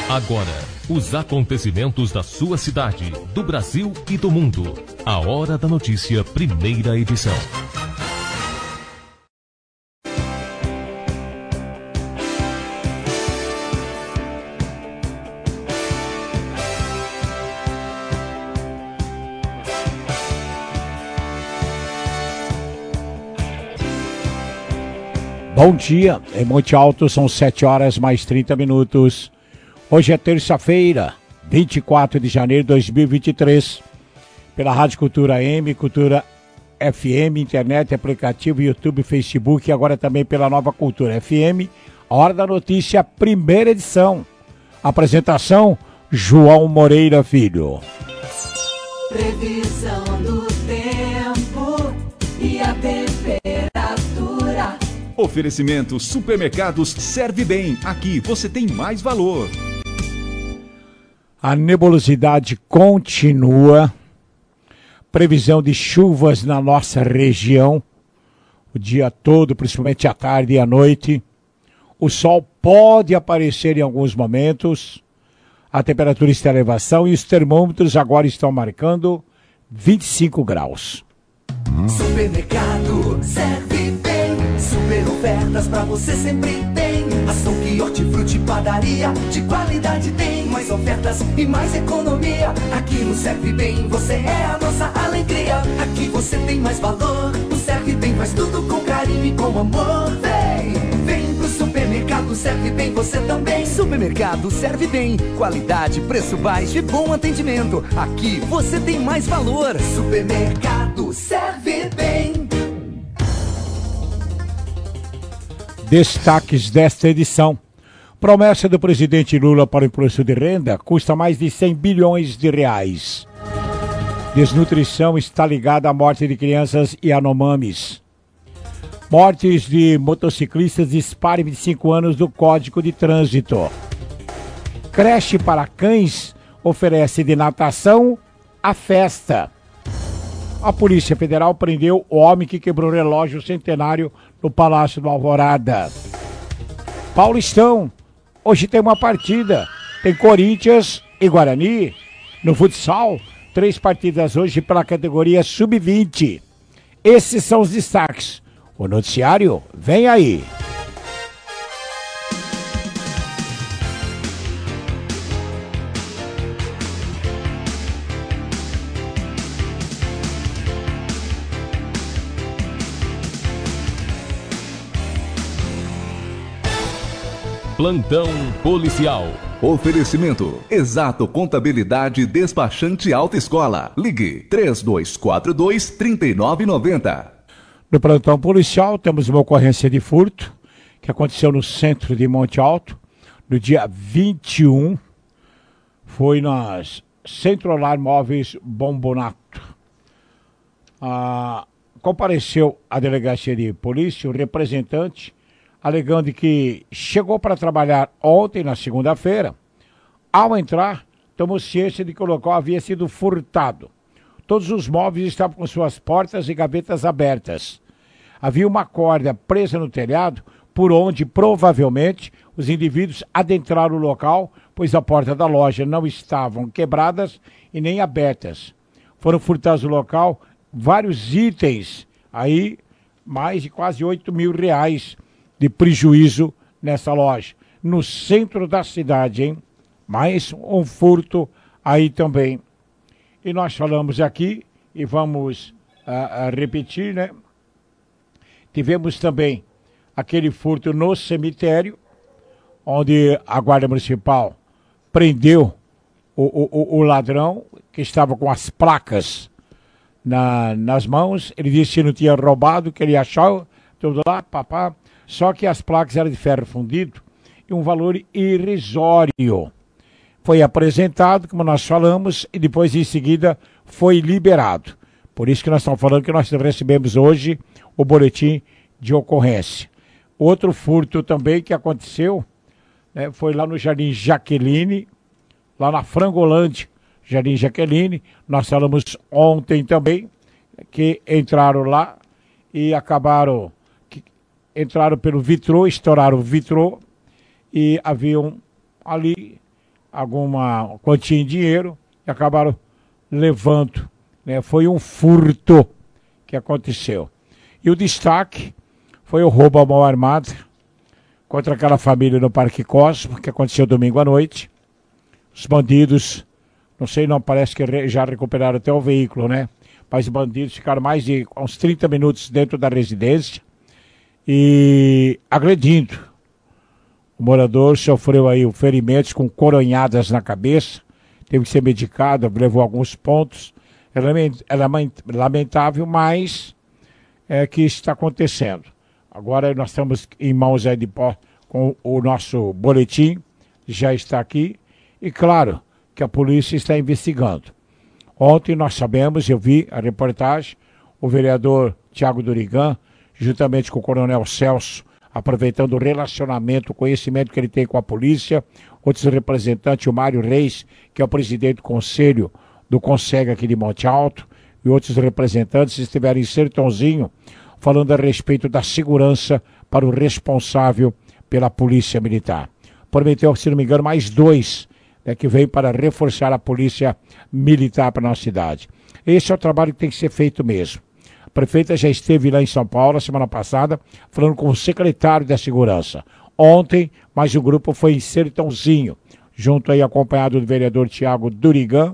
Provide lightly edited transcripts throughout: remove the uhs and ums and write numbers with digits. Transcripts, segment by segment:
Agora, os acontecimentos da sua cidade, do Brasil e do mundo. A Hora da Notícia, primeira edição. Bom dia, em Monte Alto são 7 horas mais 30 minutos. Hoje é terça-feira, 24 de janeiro de 2023. Pela Rádio Cultura M, Cultura FM, internet, aplicativo, YouTube, Facebook e agora também pela Nova Cultura FM. A Hora da Notícia, primeira edição. Apresentação, João Moreira Filho. Previsão do tempo e a temperatura. Oferecimento Supermercados Serve Bem. Aqui você tem mais valor. A nebulosidade continua. Previsão de chuvas na nossa região. O dia todo, principalmente à tarde e à noite. O sol pode aparecer em alguns momentos. A temperatura está em elevação e os termômetros agora estão marcando 25 graus. Supermercado Serve Bem. Super ofertas pra você sempre tem. Açougue, hortifruti, padaria, de qualidade tem. Mais ofertas e mais economia. Aqui no Serve Bem você é a nossa alegria. Aqui você tem mais valor. O Serve Bem faz tudo com carinho e com amor. Vem pro Supermercado Serve Bem você também. Supermercado Serve Bem. Qualidade, preço baixo e bom atendimento. Aqui você tem mais valor. Supermercado Serve Bem. Destaques desta edição. Promessa do presidente Lula para o imposto de renda custa mais de 100 bilhões de reais. Desnutrição está ligada à morte de crianças e anomames. Mortes de motociclistas disparam 25 anos do Código de Trânsito. Creche para cães oferece de natação a festa. A Polícia Federal prendeu o homem que quebrou o relógio centenário no Palácio do Alvorada. Paulistão, hoje tem uma partida. Tem Corinthians e Guarani. No futsal, 3 partidas hoje pela categoria Sub-20. Esses são os destaques. O noticiário vem aí. Plantão policial. Oferecimento Exato Contabilidade Despachante Autoescola. Ligue 3242-3990. No plantão policial temos uma ocorrência de furto que aconteceu no centro de Monte Alto no dia 21. Foi nas Centrolar Móveis Bombonato. Compareceu à delegacia de polícia o representante alegando que chegou para trabalhar ontem, na segunda-feira. Ao entrar, tomou ciência de que o local havia sido furtado. Todos os móveis estavam com suas portas e gavetas abertas. Havia uma corda presa no telhado, por onde, provavelmente, os indivíduos adentraram o local, pois a porta da loja não estavam quebradas e nem abertas. Foram furtados do local vários itens, aí mais de quase 8 mil reais de prejuízo nessa loja, no centro da cidade, hein? Mais um furto aí também. E nós falamos aqui, e vamos repetir, né? Tivemos também aquele furto no cemitério, onde a Guarda Municipal prendeu o ladrão, que estava com as placas nas mãos. Ele disse que não tinha roubado, que ele achou tudo lá, papá. Só que as placas eram de ferro fundido e um valor irrisório. Foi apresentado, como nós falamos, e depois em seguida foi liberado. Por isso que nós estamos falando que nós recebemos hoje o boletim de ocorrência. Outro furto também que aconteceu, né, foi lá no Jardim Jaqueline, lá na Frangolândia, Jardim Jaqueline. Nós falamos ontem também que entraram lá e acabaram... entraram pelo vitrô, estouraram o vitrô e haviam ali alguma quantia em dinheiro e acabaram levando, né? Foi um furto que aconteceu. E o destaque foi o roubo à mão armada contra aquela família no Parque Cosmo, que aconteceu domingo à noite. Os bandidos, não sei, não, parece que já recuperaram até o veículo, né? Mas os bandidos ficaram mais de uns 30 minutos dentro da residência e agredindo. O morador sofreu aí ferimentos com coronhadas na cabeça, teve que ser medicado, levou alguns pontos. É lamentável, mas é que está acontecendo. Agora nós estamos em mãos aí de pó com o nosso boletim, já está aqui, e claro que a polícia está investigando. Ontem nós sabemos, eu vi a reportagem, o vereador Tiago Durigan, juntamente com o coronel Celso, aproveitando o relacionamento, o conhecimento que ele tem com a polícia, outros representantes, o Mário Reis, que é o presidente do conselho do Conseg aqui de Monte Alto, e outros representantes estiveram em Sertãozinho, falando a respeito da segurança para o responsável pela Polícia Militar. Prometeu, se não me engano, mais 2, né, que veio para reforçar a Polícia Militar para a nossa cidade. Esse é o trabalho que tem que ser feito mesmo. A prefeita já esteve lá em São Paulo, a semana passada, falando com o secretário da Segurança. Ontem, mais um grupo foi em Sertãozinho, junto aí acompanhado do vereador Tiago Durigan,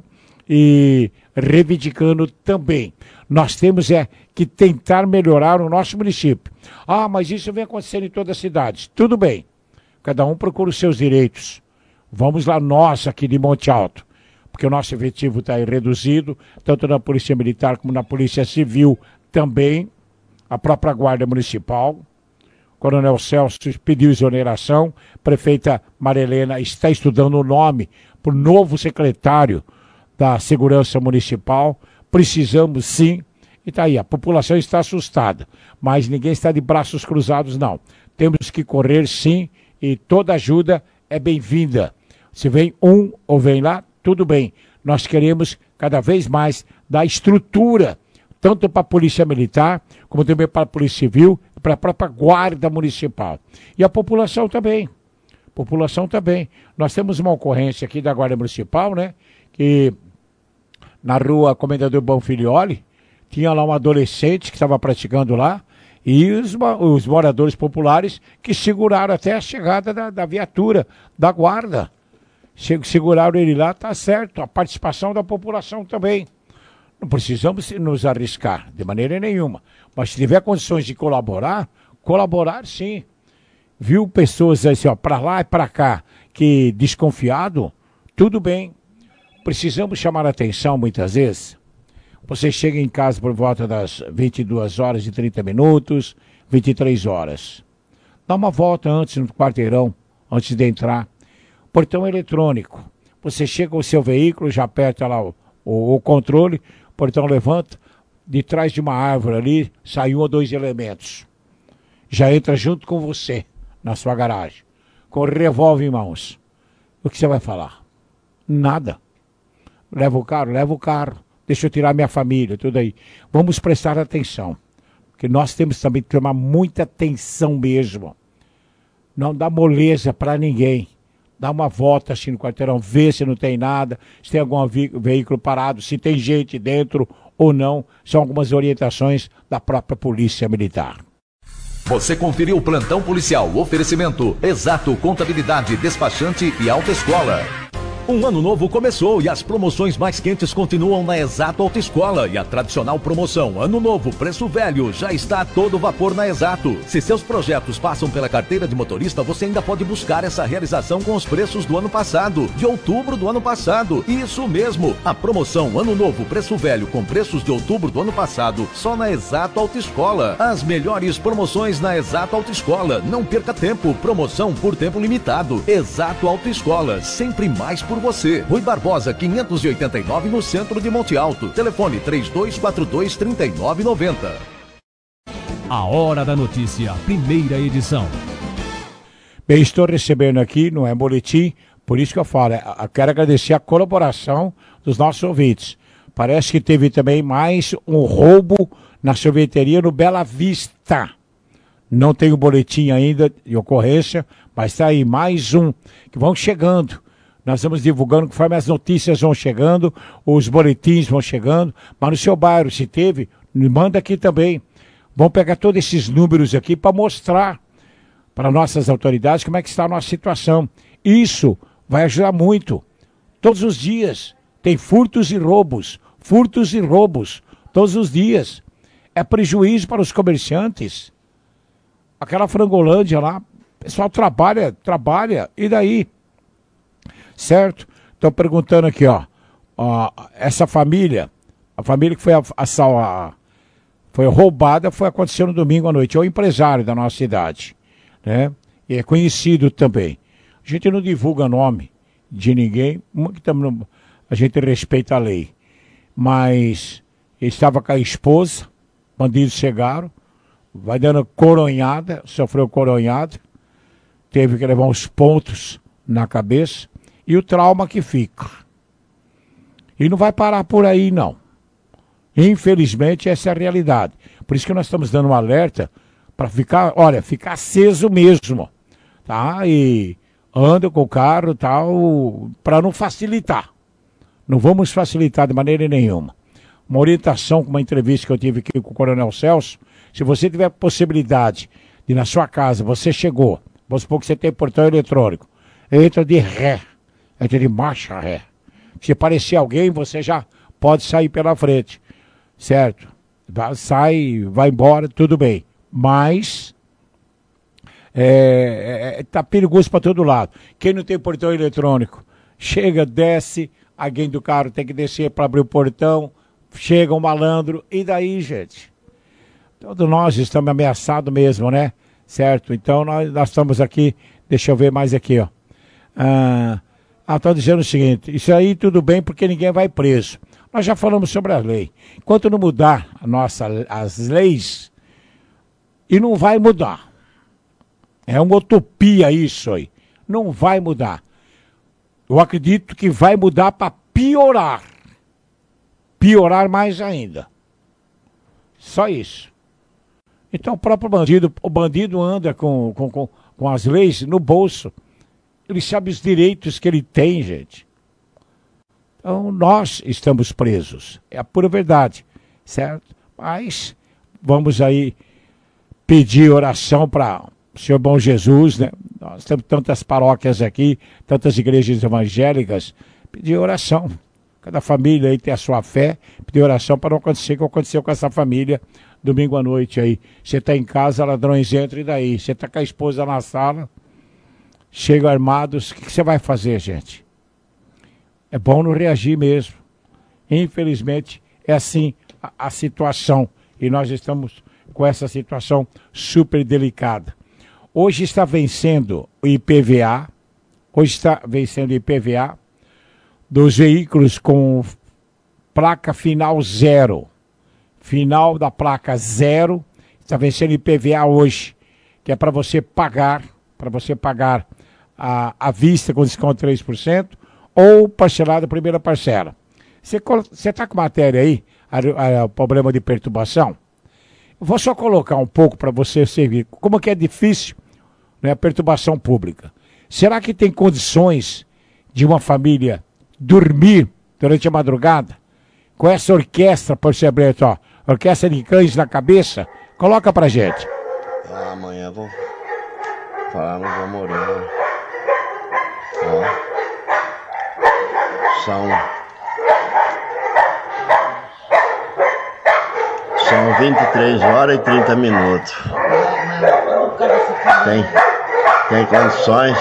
e reivindicando também. Nós temos que tentar melhorar o nosso município. Ah, mas isso vem acontecendo em todas as cidades. Tudo bem. Cada um procura os seus direitos. Vamos lá, nós aqui de Monte Alto, porque o nosso efetivo está reduzido, tanto na Polícia Militar como na Polícia Civil também, a própria Guarda Municipal. O Coronel Celso pediu exoneração, a prefeita Marilena está estudando o nome para o novo secretário da Segurança Municipal. Precisamos sim, e está aí, a população está assustada, mas ninguém está de braços cruzados não. Temos que correr sim, e toda ajuda é bem-vinda. Se vem um ou vem lá, tudo bem. Nós queremos cada vez mais dar estrutura, tanto para a Polícia Militar, como também para a Polícia Civil, e para a própria Guarda Municipal. E a população também. Nós temos uma ocorrência aqui da Guarda Municipal, né? Que na rua Comendador Bonfilioli, tinha lá um adolescente que estava praticando lá, e os moradores populares que seguraram até a chegada da viatura, da guarda. Seguraram ele lá, tá certo, a participação da população também. Não precisamos nos arriscar, de maneira nenhuma. Mas se tiver condições de colaborar sim. Viu pessoas assim, ó, para lá e para cá, que desconfiado, tudo bem. Precisamos chamar a atenção muitas vezes. Você chega em casa por volta das 22 horas e 30 minutos, 23 horas. Dá uma volta antes no quarteirão, antes de entrar. Portão eletrônico. Você chega com o seu veículo, já aperta lá o controle, o portão levanta, de trás de uma árvore ali, sai 1 ou 2 elementos. Já entra junto com você, na sua garagem, com o revólver em mãos. O que você vai falar? Nada. Leva o carro, deixa eu tirar minha família, tudo aí. Vamos prestar atenção, porque nós temos também que tomar muita atenção mesmo. Não dá moleza para ninguém. Dá uma volta assim no quarteirão, vê se não tem nada, se tem algum veículo parado, se tem gente dentro ou não. São algumas orientações da própria Polícia Militar. Você conferiu o Plantão Policial, oferecimento Exato Contabilidade, Despachante e Autoescola. Um ano novo começou e as promoções mais quentes continuam na Exato Autoescola. E a tradicional promoção Ano Novo, Preço Velho já está a todo vapor na Exato. Se seus projetos passam pela carteira de motorista, você ainda pode buscar essa realização com os preços do ano passado, de outubro do ano passado. Isso mesmo, a promoção Ano Novo, Preço Velho com preços de outubro do ano passado, só na Exato Autoescola. As melhores promoções na Exato Autoescola. Não perca tempo, promoção por tempo limitado. Exato Autoescola, sempre mais por você. Rui Barbosa, 589, no centro de Monte Alto. Telefone 3242-3990. A Hora da Notícia, primeira edição. Bem, estou recebendo aqui, não é boletim, por isso que eu falo, eu quero agradecer a colaboração dos nossos ouvintes. Parece que teve também mais um roubo na sorveteria no Bela Vista. Não tenho boletim ainda de ocorrência, mas está aí mais um que vão chegando Nós estamos divulgando conforme as notícias vão chegando, os boletins vão chegando, mas no seu bairro, se teve, me manda aqui também. Vamos pegar todos esses números aqui para mostrar para nossas autoridades como é que está a nossa situação. Isso vai ajudar muito. Todos os dias tem furtos e roubos, todos os dias. É prejuízo para os comerciantes. Aquela Frangolândia lá, o pessoal trabalha, e daí? Certo? Estou perguntando aqui, essa família, a família que foi roubada, aconteceu no domingo à noite. É o empresário da nossa cidade, né? E é conhecido também. A gente não divulga nome de ninguém, a gente respeita a lei. Mas ele estava com a esposa, bandidos chegaram, vai dando coronhada, sofreu coronhada, teve que levar uns pontos na cabeça, e o trauma que fica. E não vai parar por aí, não. Infelizmente, essa é a realidade. Por isso que nós estamos dando um alerta para ficar aceso mesmo, tá? E anda com o carro e tal, para não facilitar. Não vamos facilitar de maneira nenhuma. Uma orientação, com uma entrevista que eu tive aqui com o Coronel Celso, se você tiver possibilidade de na sua casa, você chegou, vamos supor que você tem portão eletrônico, entra de ré, entra de marcha ré. Se aparecer alguém, você já pode sair pela frente, certo? Vai embora, tudo bem. Mas tá perigoso para todo lado. Quem não tem portão eletrônico, chega, desce, alguém do carro tem que descer para abrir o portão, chega um malandro, e daí, gente? Todos nós estamos ameaçados mesmo, né? Certo? Então nós estamos aqui, deixa eu ver mais aqui, ó. Estou dizendo o seguinte, isso aí tudo bem porque ninguém vai preso. Nós já falamos sobre a lei. Enquanto não mudar as leis, e não vai mudar. É uma utopia isso aí. Não vai mudar. Eu acredito que vai mudar para piorar. Piorar mais ainda. Só isso. Então o bandido anda com as leis no bolso. Ele sabe os direitos que ele tem, gente. Então nós estamos presos. É a pura verdade, certo? Mas vamos aí pedir oração para o Senhor Bom Jesus, né? Nós temos tantas paróquias aqui, tantas igrejas evangélicas. Pedir oração. Cada família aí tem a sua fé. Pedir oração para não acontecer o que aconteceu com essa família domingo à noite aí. Você está em casa, ladrões entram, e daí? Você está com a esposa na sala, chegam armados, o que você vai fazer, gente? É bom não reagir mesmo. Infelizmente, é assim a situação. E nós estamos com essa situação super delicada. Hoje está vencendo o IPVA. Dos veículos com placa final 0. Final da placa 0. Está vencendo o IPVA hoje. Que é para você pagar à vista com desconto de 3%, ou parcelado a primeira parcela. Você está com matéria aí, o problema de perturbação? Eu vou só colocar um pouco para você servir. Como que é difícil, né, a perturbação pública. Será que tem condições de uma família dormir durante a madrugada? Com essa orquestra, por ser aberto, ó, orquestra de cães na cabeça? Coloca pra gente. Amanhã vou falar, não vou morrer. Ó. São 23 horas e 30 minutos. Tem condições.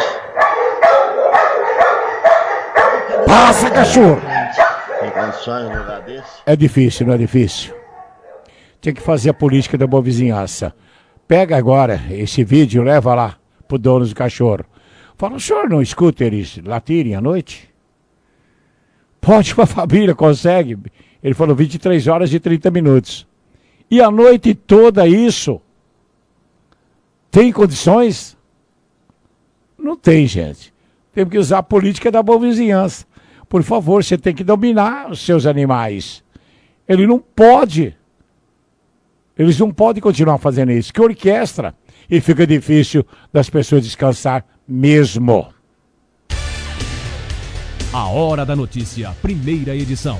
Passa, cachorro! Tem condições no lugar desse? É difícil, não é difícil? Tem que fazer a política da boa vizinhança. Pega agora esse vídeo, leva lá pro dono do cachorro. Fala, o senhor não escuta eles latirem à noite? Pode, uma família consegue. Ele falou 23 horas e 30 minutos. E a noite toda isso? Tem condições? Não tem, gente. Temos que usar a política da boa vizinhança. Por favor, você tem que dominar os seus animais. Eles não podem continuar fazendo isso. Que orquestra. E fica difícil das pessoas descansar mesmo. A Hora da Notícia, primeira edição.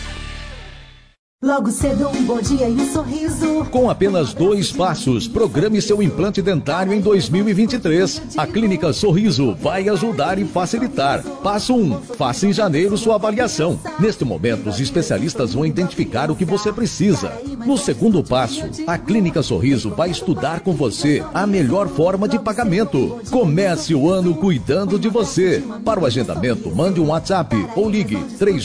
Logo cedo, um bom dia e um sorriso. Com apenas 2 passos, programe seu implante dentário em 2023. A Clínica Sorriso vai ajudar e facilitar. Passo 1. Faça em janeiro sua avaliação. Neste momento, os especialistas vão identificar o que você precisa. No segundo passo, a Clínica Sorriso vai estudar com você a melhor forma de pagamento. Comece o ano cuidando de você. Para o agendamento, mande um WhatsApp ou ligue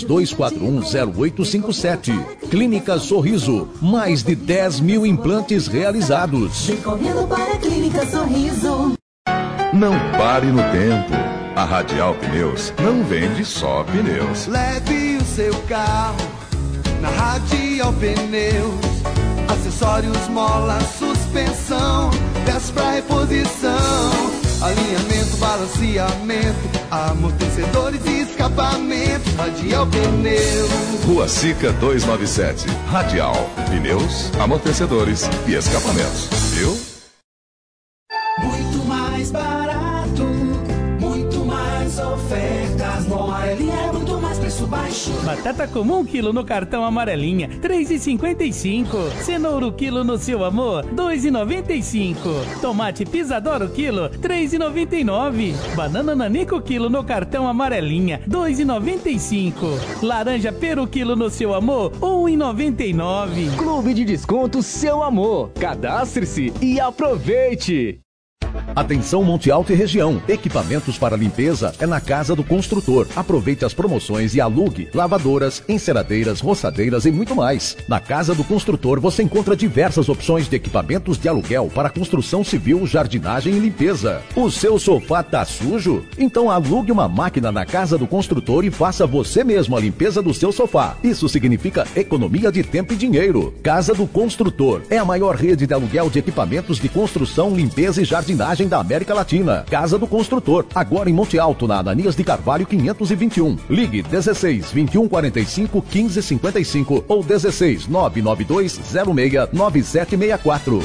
32410857. Clínica Sorriso, mais de 10 mil implantes realizados. Vem correndo para a Clínica Sorriso. Não pare no tempo. A Radial Pneus não vende só pneus. Leve o seu carro na Radial Pneus. Acessórios, mola, suspensão, peças pra reposição, alinhamento, balanceamento, amortecedores e escapamento. Radial Pneus. Rua Sica 297. Radial Pneus, amortecedores e escapamentos. Viu? Muito mais barato, muito mais ofertas. No Amarelinha é muito mais preço baixo. Batata comum 1 quilo no cartão Amarelinha, R$ 3,55. Cenoura o quilo no Seu Amor, R$ 2,95. Tomate Pisador o quilo, R$ 3,99. Banana Nanico o quilo no cartão Amarelinha, R$ 2,95. Laranja Pera o quilo no Seu Amor, R$ 1,99. Clube de Desconto Seu Amor. Cadastre-se e aproveite. Atenção Monte Alto e região. Equipamentos para limpeza é na Casa do Construtor. Aproveite as promoções e alugue lavadoras, enceradeiras, roçadeiras e muito mais. Na Casa do Construtor você encontra diversas opções de equipamentos de aluguel para construção civil, jardinagem e limpeza. O seu sofá tá sujo? Então alugue uma máquina na Casa do Construtor e faça você mesmo a limpeza do seu sofá. Isso significa economia de tempo e dinheiro. Casa do Construtor é a maior rede de aluguel de equipamentos de construção, limpeza e jardinagem da América Latina. Casa do Construtor, agora em Monte Alto, na Ananias de Carvalho 521. Ligue 16 21 45 15 55 ou 16 992 06 9764.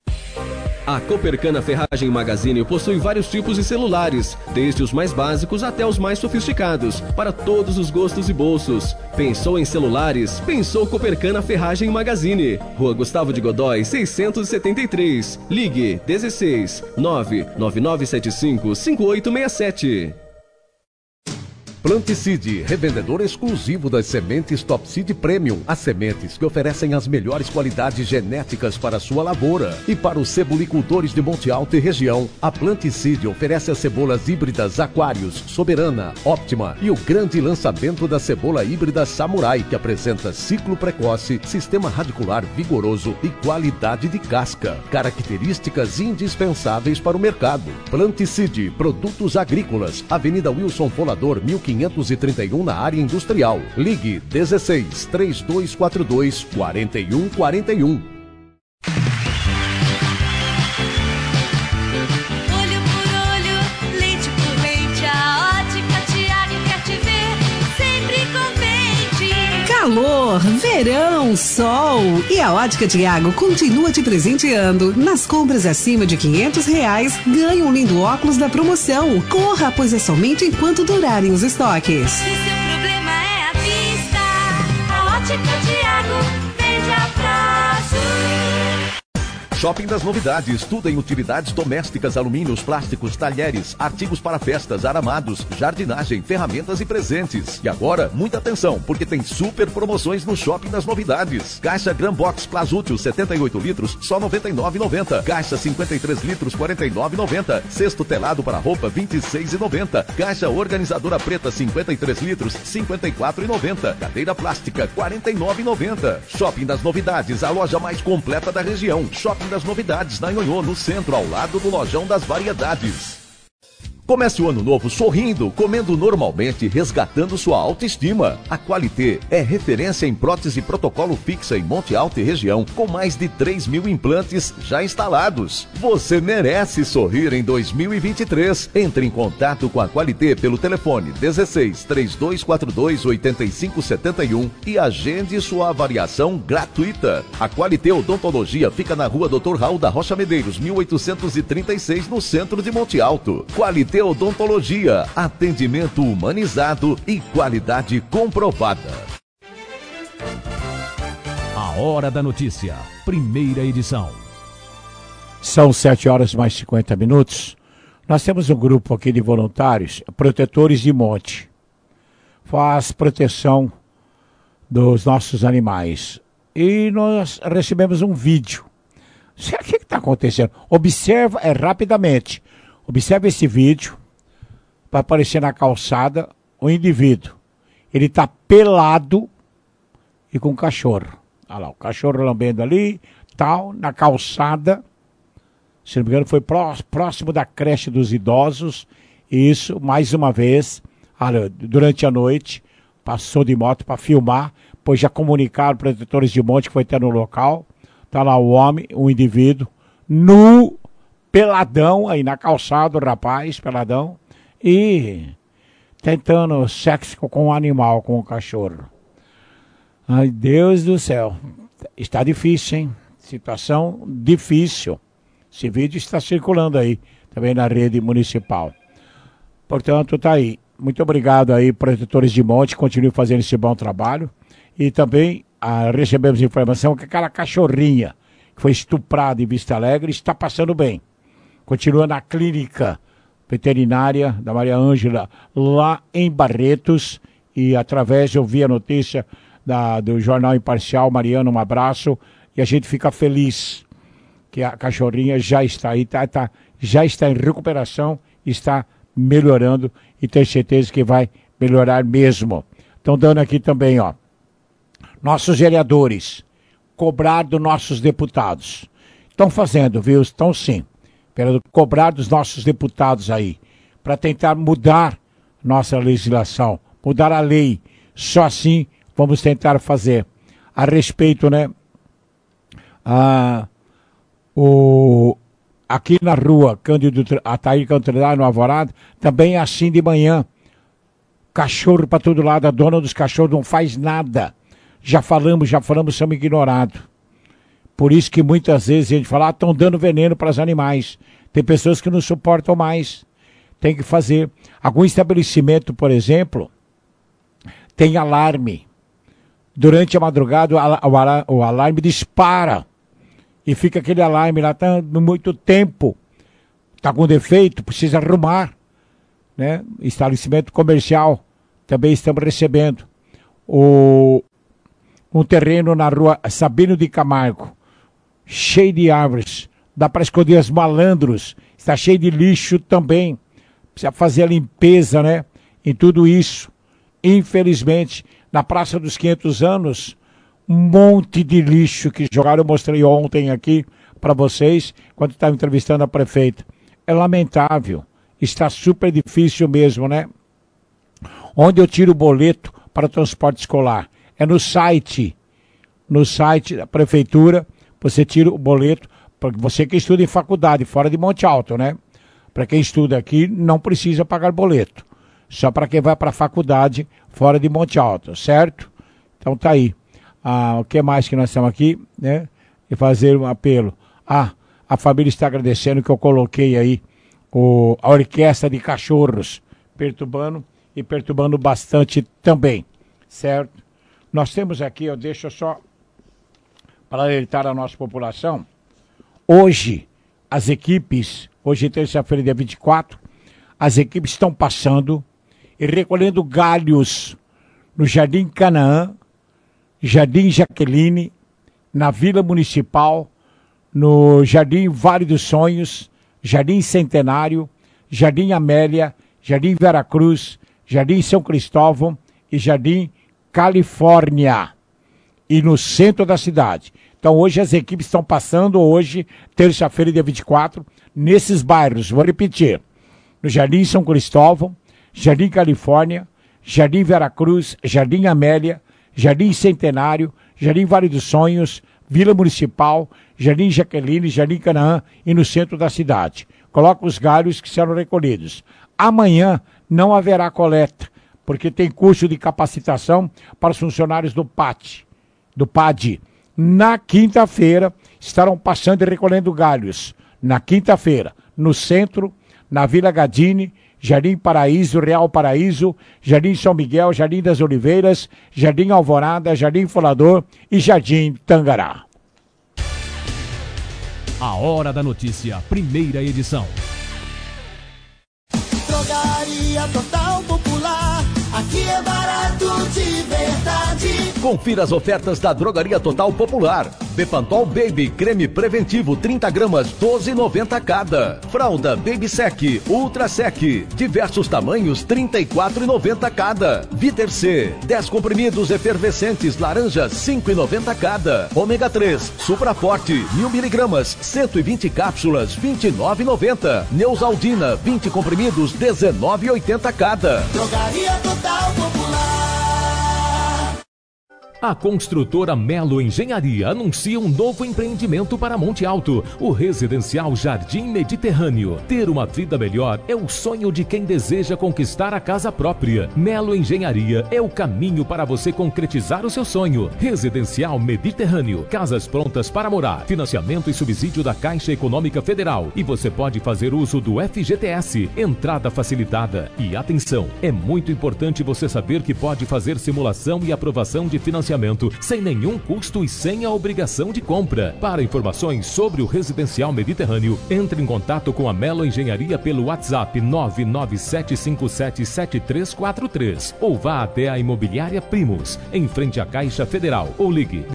A Copercana Ferragem Magazine possui vários tipos de celulares, desde os mais básicos até os mais sofisticados, para todos os gostos e bolsos. Pensou em celulares? Pensou Copercana Ferragem Magazine. Rua Gustavo de Godói, 673. Ligue 16 99975 5867. Planticide, revendedor exclusivo das sementes Top Seed Premium. As sementes que oferecem as melhores qualidades genéticas para a sua lavoura. E para os cebolicultores de Monte Alto e região, a Planticide oferece as cebolas híbridas Aquarius, Soberana, Óptima e o grande lançamento da cebola híbrida Samurai, que apresenta ciclo precoce, sistema radicular vigoroso e qualidade de casca. Características indispensáveis para o mercado. Planticide, produtos agrícolas, Avenida Wilson Folador, 1531 na área industrial. Ligue 16 3242 4141. Olho por olho, lente por lente, a Ótica Tiago quer te ver sempre contente. Calor, verão, sol e a Ótica Tiago continua te presenteando. Nas compras acima de R$500, ganha um lindo óculos da promoção. Corra, pois é somente enquanto durarem os estoques. Se seu problema é a vista, a Ótica Tiago vende a prazo. Shopping das Novidades, tudo em utilidades domésticas, alumínios, plásticos, talheres, artigos para festas, aramados, jardinagem, ferramentas e presentes. E agora, muita atenção, porque tem super promoções no Shopping das Novidades. Caixa Gran Box Plasútil 78 litros, só R$ 99,90. Caixa 53 litros, R$ 49,90. Cesto telado para roupa, R$ 26,90. Caixa organizadora preta 53 litros, R$ 54,90. Cadeira plástica, R$ 49,90. Shopping das Novidades, a loja mais completa da região. Shopping das Novidades, na Nhonhô, no centro, ao lado do Lojão das Variedades. Comece o ano novo sorrindo, comendo normalmente, resgatando sua autoestima. A Qualité é referência em prótese protocolo fixa em Monte Alto e região, com mais de 3 mil implantes já instalados. Você merece sorrir em 2023. Entre em contato com a Qualité pelo telefone 16 3242 8571 e agende sua avaliação gratuita. A Qualité Odontologia fica na rua Dr. Raul da Rocha Medeiros, 1836, no centro de Monte Alto. Qualité Odontologia, atendimento humanizado e qualidade comprovada. A Hora da Notícia, primeira edição. São 7h mais 50. Nós temos um grupo aqui de voluntários, protetores de monte. Faz proteção dos nossos animais. E nós recebemos um vídeo. O que está acontecendo? Observa rapidamente. Observa esse vídeo. Vai aparecer na calçada o indivíduo. Ele está pelado e com um cachorro. Olha lá, o cachorro lambendo ali, tal, na calçada. Se não me engano, foi próximo da creche dos idosos. Isso, mais uma vez, durante a noite, passou de moto para filmar, pois já comunicaram protetores de monte que foi até no local. Tá lá o homem, o indivíduo, nu, peladão, aí na calçada, o rapaz, peladão, e tentando sexo com o animal, com o cachorro. Ai, Deus do céu. Está difícil, hein? Situação difícil. Esse vídeo está circulando aí, também na rede municipal. Portanto, tá aí. Muito obrigado aí, protetores de monte, continuem fazendo esse bom trabalho. E também recebemos informação que aquela cachorrinha que foi estuprada em Vista Alegre está passando bem. Continua na clínica veterinária da Maria Ângela, lá em Barretos. E através, eu vi a notícia do Jornal Imparcial. Mariana, um abraço. E a gente fica feliz que a cachorrinha já está aí, já está em recuperação, está melhorando e tenho certeza que vai melhorar mesmo. Estão dando aqui também, ó. Nossos vereadores, cobrar dos nossos deputados. Estão fazendo, viu? Estão sim. Cobrar dos nossos deputados aí, para tentar mudar nossa legislação, mudar a lei. Só assim vamos tentar fazer. A respeito, né? Aqui na rua Cândido Atair Cantrellar, no Alvorada, também é assim de manhã. Cachorro para todo lado, a dona dos cachorros não faz nada. Já falamos, somos ignorados. Por isso que muitas vezes a gente fala, estão dando veneno para os animais. Tem pessoas que não suportam mais. Tem que fazer. Algum estabelecimento, por exemplo, tem alarme. Durante a madrugada o alarme dispara. E fica aquele alarme lá, tá muito tempo. Está com defeito, precisa arrumar. Né? Estabelecimento comercial, também estamos recebendo. Um terreno na rua Sabino de Camargo, cheio de árvores, dá para esconder os malandros, está cheio de lixo também. Precisa fazer a limpeza, né? Em tudo isso. Infelizmente, na Praça dos 500 Anos, um monte de lixo que jogaram, eu mostrei ontem aqui para vocês, quando estava entrevistando a prefeita. É lamentável, está super difícil mesmo, né? Onde eu tiro o boleto para o transporte escolar? É no site da prefeitura, você tira o boleto, para você que estuda em faculdade, fora de Monte Alto, né? Para quem estuda aqui, não precisa pagar boleto. Só para quem vai para a faculdade, fora de Monte Alto, certo? Então tá aí. O que mais que nós estamos aqui, né? E fazer um apelo. A família está agradecendo que eu coloquei aí a orquestra de cachorros, perturbando bastante também, certo? Nós temos aqui, deixa só para alertar a nossa população, hoje as equipes, hoje é terça-feira, dia 24, as equipes estão passando e recolhendo galhos no Jardim Canaã, Jardim Jaqueline, na Vila Municipal, no Jardim Vale dos Sonhos, Jardim Centenário, Jardim Amélia, Jardim Veracruz, Jardim São Cristóvão e Jardim Califórnia, e no centro da cidade. Então hoje as equipes estão passando, hoje, terça-feira, dia 24, nesses bairros, vou repetir, no Jardim São Cristóvão, Jardim Califórnia, Jardim Veracruz, Jardim Amélia, Jardim Centenário, Jardim Vale dos Sonhos, Vila Municipal, Jardim Jaqueline, Jardim Canaã e no centro da cidade. Coloca os galhos que serão recolhidos. Amanhã não haverá coleta, porque tem curso de capacitação para os funcionários do PAD. Na quinta-feira, estarão passando e recolhendo galhos. Na quinta-feira, no centro, na Vila Gadini, Jardim Paraíso, Real Paraíso, Jardim São Miguel, Jardim das Oliveiras, Jardim Alvorada, Jardim Folador e Jardim Tangará. A Hora da Notícia, primeira edição. Drogaria Total Popular, aqui é barato de verdade. Confira as ofertas da Drogaria Total Popular. Bepantol Baby, creme preventivo 30 gramas, 12,90 cada. Fralda Baby Sec, Ultra Sec, diversos tamanhos, 34,90 cada. Viter C, 10 comprimidos efervescentes laranjas, 5,90 cada. Ômega 3, Supra Forte, 1000 miligramas, 120 cápsulas, 29,90. Neusaldina, 20 comprimidos, 19,80 cada. Drogaria Total Popular. A construtora Melo Engenharia anuncia um novo empreendimento para Monte Alto, o residencial Jardim Mediterrâneo. Ter uma vida melhor é o sonho de quem deseja conquistar a casa própria. Melo Engenharia é o caminho para você concretizar o seu sonho. Residencial Mediterrâneo, casas prontas para morar, financiamento e subsídio da Caixa Econômica Federal. E você pode fazer uso do FGTS, entrada facilitada. E atenção, é muito importante você saber que pode fazer simulação e aprovação de financiamento sem nenhum custo e sem a obrigação de compra. Para informações sobre o Residencial Mediterrâneo, entre em contato com a Melo Engenharia pelo WhatsApp 997577343 ou vá até a Imobiliária Primos, em frente à Caixa Federal, ou ligue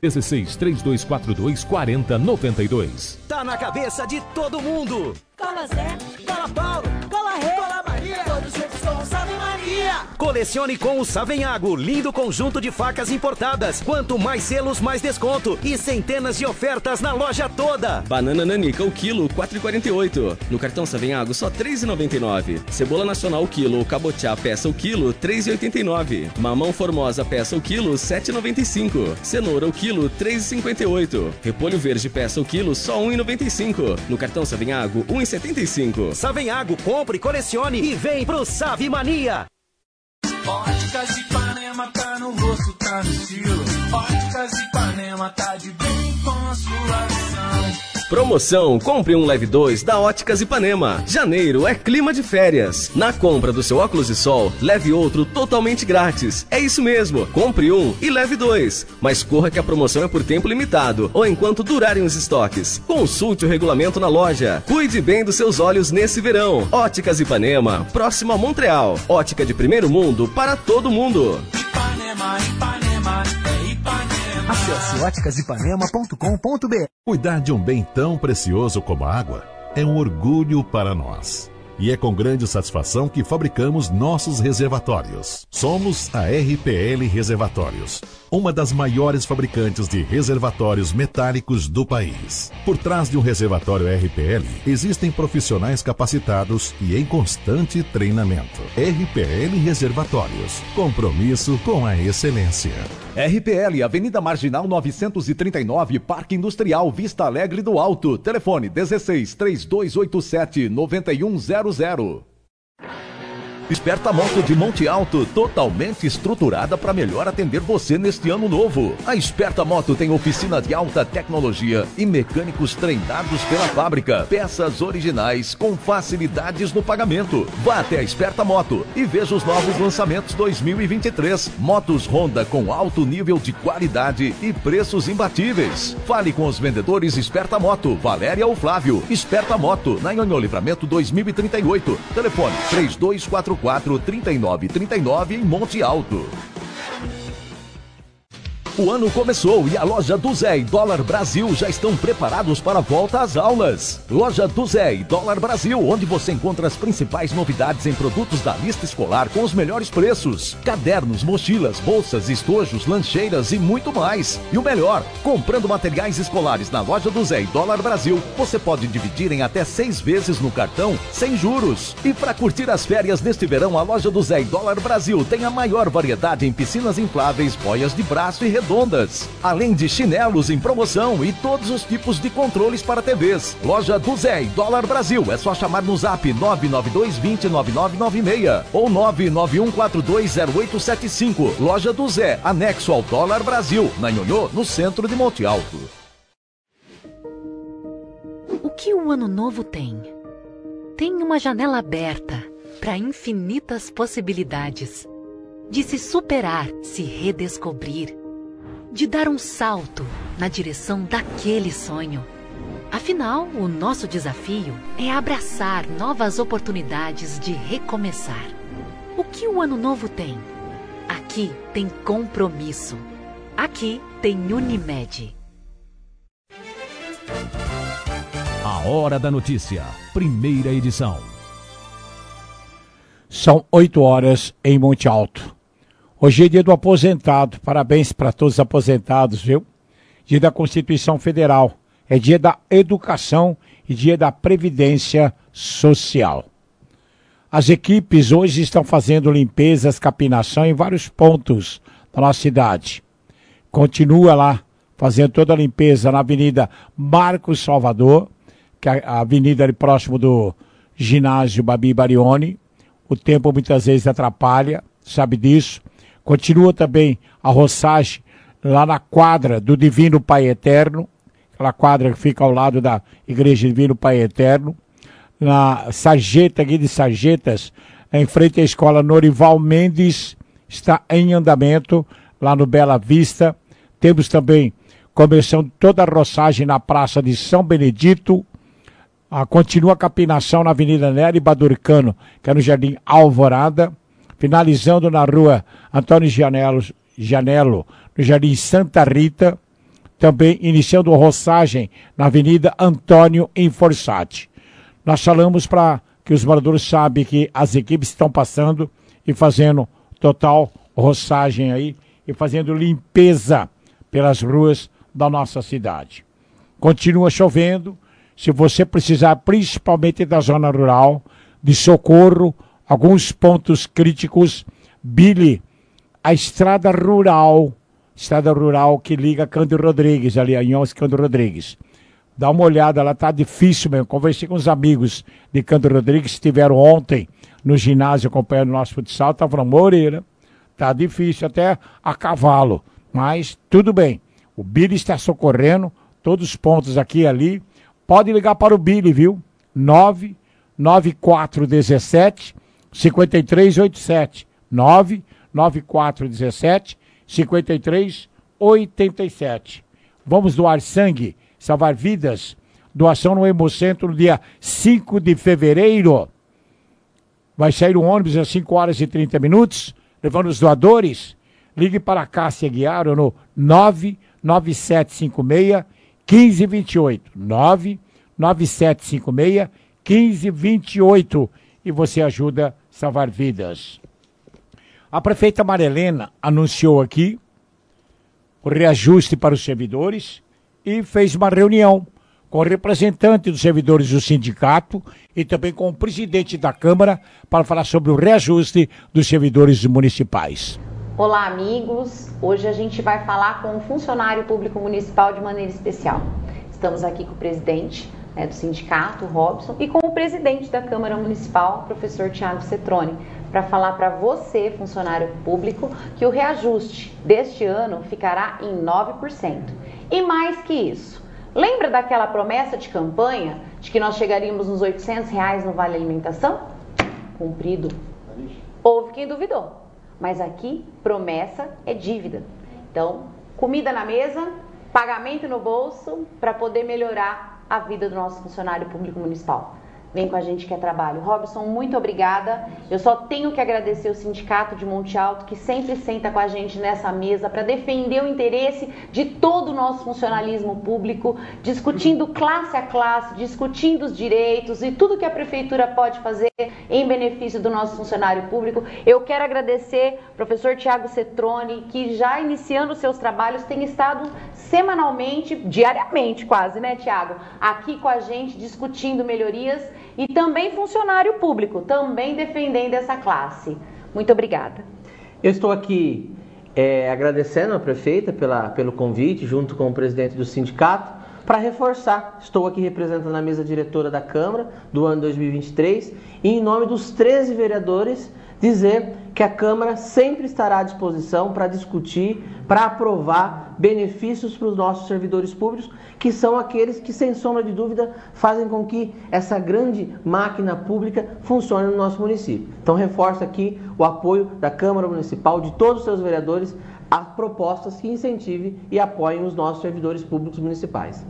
16-3242-4092. Tá na cabeça de todo mundo. Cola Zé, Cola Paulo, Cola Rei, Cola Maria, todos juntos com o Salve Maria. Colecione com o Savenhago, lindo conjunto de facas importadas. Quanto mais selos, mais desconto. E centenas de ofertas na loja toda. Banana nanica, o quilo, 4,48. No cartão Savenhago, só 3,99. Cebola nacional, o quilo, cabotiá, peça, o quilo, 3,89. Mamão formosa, peça, o quilo, 7,95. Cenoura, o quilo, 3,58. Repolho verde, peça, o quilo, só 1,95. No cartão Savenhago, 1,75. Savenhago, compre, colecione e vem pro Save Mania. Óticas Ipanema tá no rosto, tá no estilo. Óticas Ipanema tá de bem com a sua visão. Promoção, compre um leve 2 da Óticas Ipanema. Janeiro é clima de férias. Na compra do seu óculos de sol, leve outro totalmente grátis. É isso mesmo, compre um e leve 2. Mas corra que a promoção é por tempo limitado ou enquanto durarem os estoques. Consulte o regulamento na loja. Cuide bem dos seus olhos nesse verão. Óticas Ipanema, próximo a Montreal. Ótica de primeiro mundo para todo mundo. Ipanema, Ipanema, é Ipanema. Acesse óticasipanema.com.br. Cuidar de um bem tão precioso como a água é um orgulho para nós. E é com grande satisfação que fabricamos nossos reservatórios. Somos a RPL Reservatórios, uma das maiores fabricantes de reservatórios metálicos do país. Por trás de um reservatório RPL, existem profissionais capacitados e em constante treinamento. RPL Reservatórios, compromisso com a excelência. RPL, Avenida Marginal 939, Parque Industrial Vista Alegre do Alto. Telefone 16-3287-9100. Esperta Moto de Monte Alto, totalmente estruturada para melhor atender você neste ano novo. A Esperta Moto tem oficina de alta tecnologia e mecânicos treinados pela fábrica. Peças originais com facilidades no pagamento. Vá até a Esperta Moto e veja os novos lançamentos 2023. Motos Honda com alto nível de qualidade e preços imbatíveis. Fale com os vendedores Esperta Moto, Valéria ou Flávio. Esperta Moto, na Nhonhô Livramento 2038. Telefone 3244-3939 em Monte Alto. O ano começou e a loja do Zé e Dólar Brasil já estão preparados para a volta às aulas. Loja do Zé e Dólar Brasil, onde você encontra as principais novidades em produtos da lista escolar com os melhores preços. Cadernos, mochilas, bolsas, estojos, lancheiras e muito mais. E o melhor, comprando materiais escolares na loja do Zé e Dólar Brasil, você pode dividir em até 6 vezes no cartão, sem juros. E para curtir as férias neste verão, a loja do Zé e Dólar Brasil tem a maior variedade em piscinas infláveis, boias de braço e redondas, além de chinelos em promoção e todos os tipos de controles para TVs. Loja do Zé e Dólar Brasil, é só chamar no zap 992209996 ou 991420875. Loja do Zé, anexo ao Dólar Brasil, na Nhonhô, no centro de Monte Alto. O que o ano novo tem? Tem uma janela aberta, para infinitas possibilidades. De se superar, se redescobrir. De dar um salto na direção daquele sonho. Afinal, o nosso desafio é abraçar novas oportunidades de recomeçar. O que o Ano Novo tem? Aqui tem compromisso. Aqui tem Unimed. A Hora da Notícia, primeira edição. São 8 horas em Monte Alto. Hoje é dia do aposentado. Parabéns para todos os aposentados, viu? Dia da Constituição Federal. É dia da educação e dia da Previdência Social. As equipes hoje estão fazendo limpezas, capinação em vários pontos da nossa cidade. Continua lá fazendo toda a limpeza na Avenida Marcos Salvador, que é a avenida ali próximo do ginásio Babi Barioni. O tempo muitas vezes atrapalha, sabe disso. Continua também a roçagem lá na quadra do Divino Pai Eterno, aquela quadra que fica ao lado da Igreja Divino Pai Eterno. Na Sarjeta, aqui de Sarjetas, em frente à escola Norival Mendes, está em andamento, lá no Bela Vista. Temos também começando toda a roçagem na Praça de São Benedito. Continua a capinação na Avenida Nery Badurcano, que é no Jardim Alvorada. Finalizando na Rua Antônio Janelo, no Jardim Santa Rita. Também iniciando a roçagem na Avenida Antônio Inforçati. Nós falamos para que os moradores saibam que as equipes estão passando e fazendo total roçagem aí e fazendo limpeza pelas ruas da nossa cidade. Continua chovendo. Se você precisar, principalmente da zona rural, de socorro, alguns pontos críticos, Billy, a estrada rural que liga Cândido Rodrigues, ali em Onça Cândido Rodrigues. Dá uma olhada, ela tá difícil mesmo. Conversei com os amigos de Cândido Rodrigues que estiveram ontem no ginásio acompanhando o nosso futsal, estavam falando, Moreira, tá difícil até a cavalo, mas tudo bem. O Billy está socorrendo todos os pontos aqui e ali. Pode ligar para o Billy, viu? 99417 5387. 99417 5387. Vamos doar sangue, salvar vidas. Doação no Hemocentro no dia 5 de fevereiro. Vai sair um ônibus às 5 horas e 30 minutos, levando os doadores. Ligue para a Cássia Guiar no 99756 1528. 99756 1528. E você ajuda a salvar vidas. A prefeita Marilena anunciou aqui o reajuste para os servidores e fez uma reunião com o representante dos servidores do sindicato e também com o presidente da Câmara para falar sobre o reajuste dos servidores municipais. Olá, amigos. Hoje a gente vai falar com o funcionário público municipal de maneira especial. Estamos aqui com o presidente do sindicato, Robson, e com o presidente da Câmara Municipal, professor Tiago Cetroni, para falar para você, funcionário público, que o reajuste deste ano ficará em 9%. E mais que isso, lembra daquela promessa de campanha de que nós chegaríamos nos R$800 no Vale Alimentação? Cumprido. Houve quem duvidou, mas aqui promessa é dívida. Então, comida na mesa, pagamento no bolso para poder melhorar a vida do nosso funcionário público municipal. Vem com a gente que é trabalho. Robson, muito obrigada. Eu só tenho que agradecer o Sindicato de Monte Alto, que sempre senta com a gente nessa mesa para defender o interesse de todo o nosso funcionalismo público, discutindo classe a classe, discutindo os direitos e tudo que a Prefeitura pode fazer em benefício do nosso funcionário público. Eu quero agradecer ao professor Tiago Cetroni, que já iniciando os seus trabalhos tem estado semanalmente, diariamente quase, né, Tiago? Aqui com a gente, discutindo melhorias. E também funcionário público, também defendendo essa classe. Muito obrigada. Eu estou aqui agradecendo a prefeita pelo convite, junto com o presidente do sindicato, para reforçar. Estou aqui representando a mesa diretora da Câmara do ano 2023 e em nome dos 13 vereadores dizer que a Câmara sempre estará à disposição para discutir, para aprovar benefícios para os nossos servidores públicos, que são aqueles que, sem sombra de dúvida, fazem com que essa grande máquina pública funcione no nosso município. Então, reforço aqui o apoio da Câmara Municipal, de todos os seus vereadores, a propostas que incentivem e apoiem os nossos servidores públicos municipais.